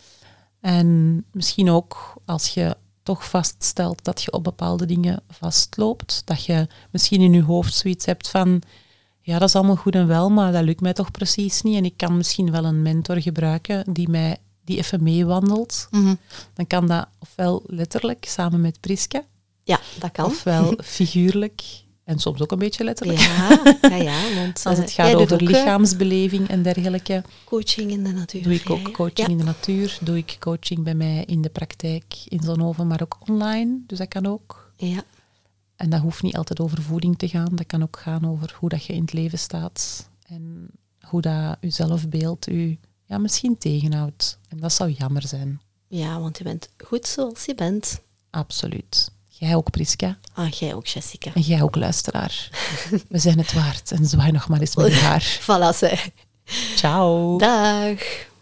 En misschien ook als je toch vaststelt dat je op bepaalde dingen vastloopt. Dat je misschien in je hoofd zoiets hebt van... Ja, dat is allemaal goed en wel, maar dat lukt mij toch precies niet. En ik kan misschien wel een mentor gebruiken die mij die even meewandelt. Mm-hmm. Dan kan dat ofwel letterlijk samen met Priske... Ja, dat kan. Ofwel figuurlijk en soms ook een beetje letterlijk. Ja, ja, ja want, als het gaat over lichaamsbeleving en dergelijke. Coaching in de natuur. Doe ik ook coaching ja. in de natuur. Doe ik coaching bij mij in de praktijk in Zonhoven, maar ook online. Dus dat kan ook. Ja. En dat hoeft niet altijd over voeding te gaan. Dat kan ook gaan over hoe dat je in het leven staat. En hoe dat uw zelfbeeld u ja, misschien tegenhoudt. En dat zou jammer zijn. Ja, want je bent goed zoals je bent. Absoluut. Jij ook, Priska. Ah, jij ook, Jessica. En jij ook, luisteraar. We zijn het waard. En zwaai nog maar eens met je haar. Voilà, zeg. Ciao. Dag.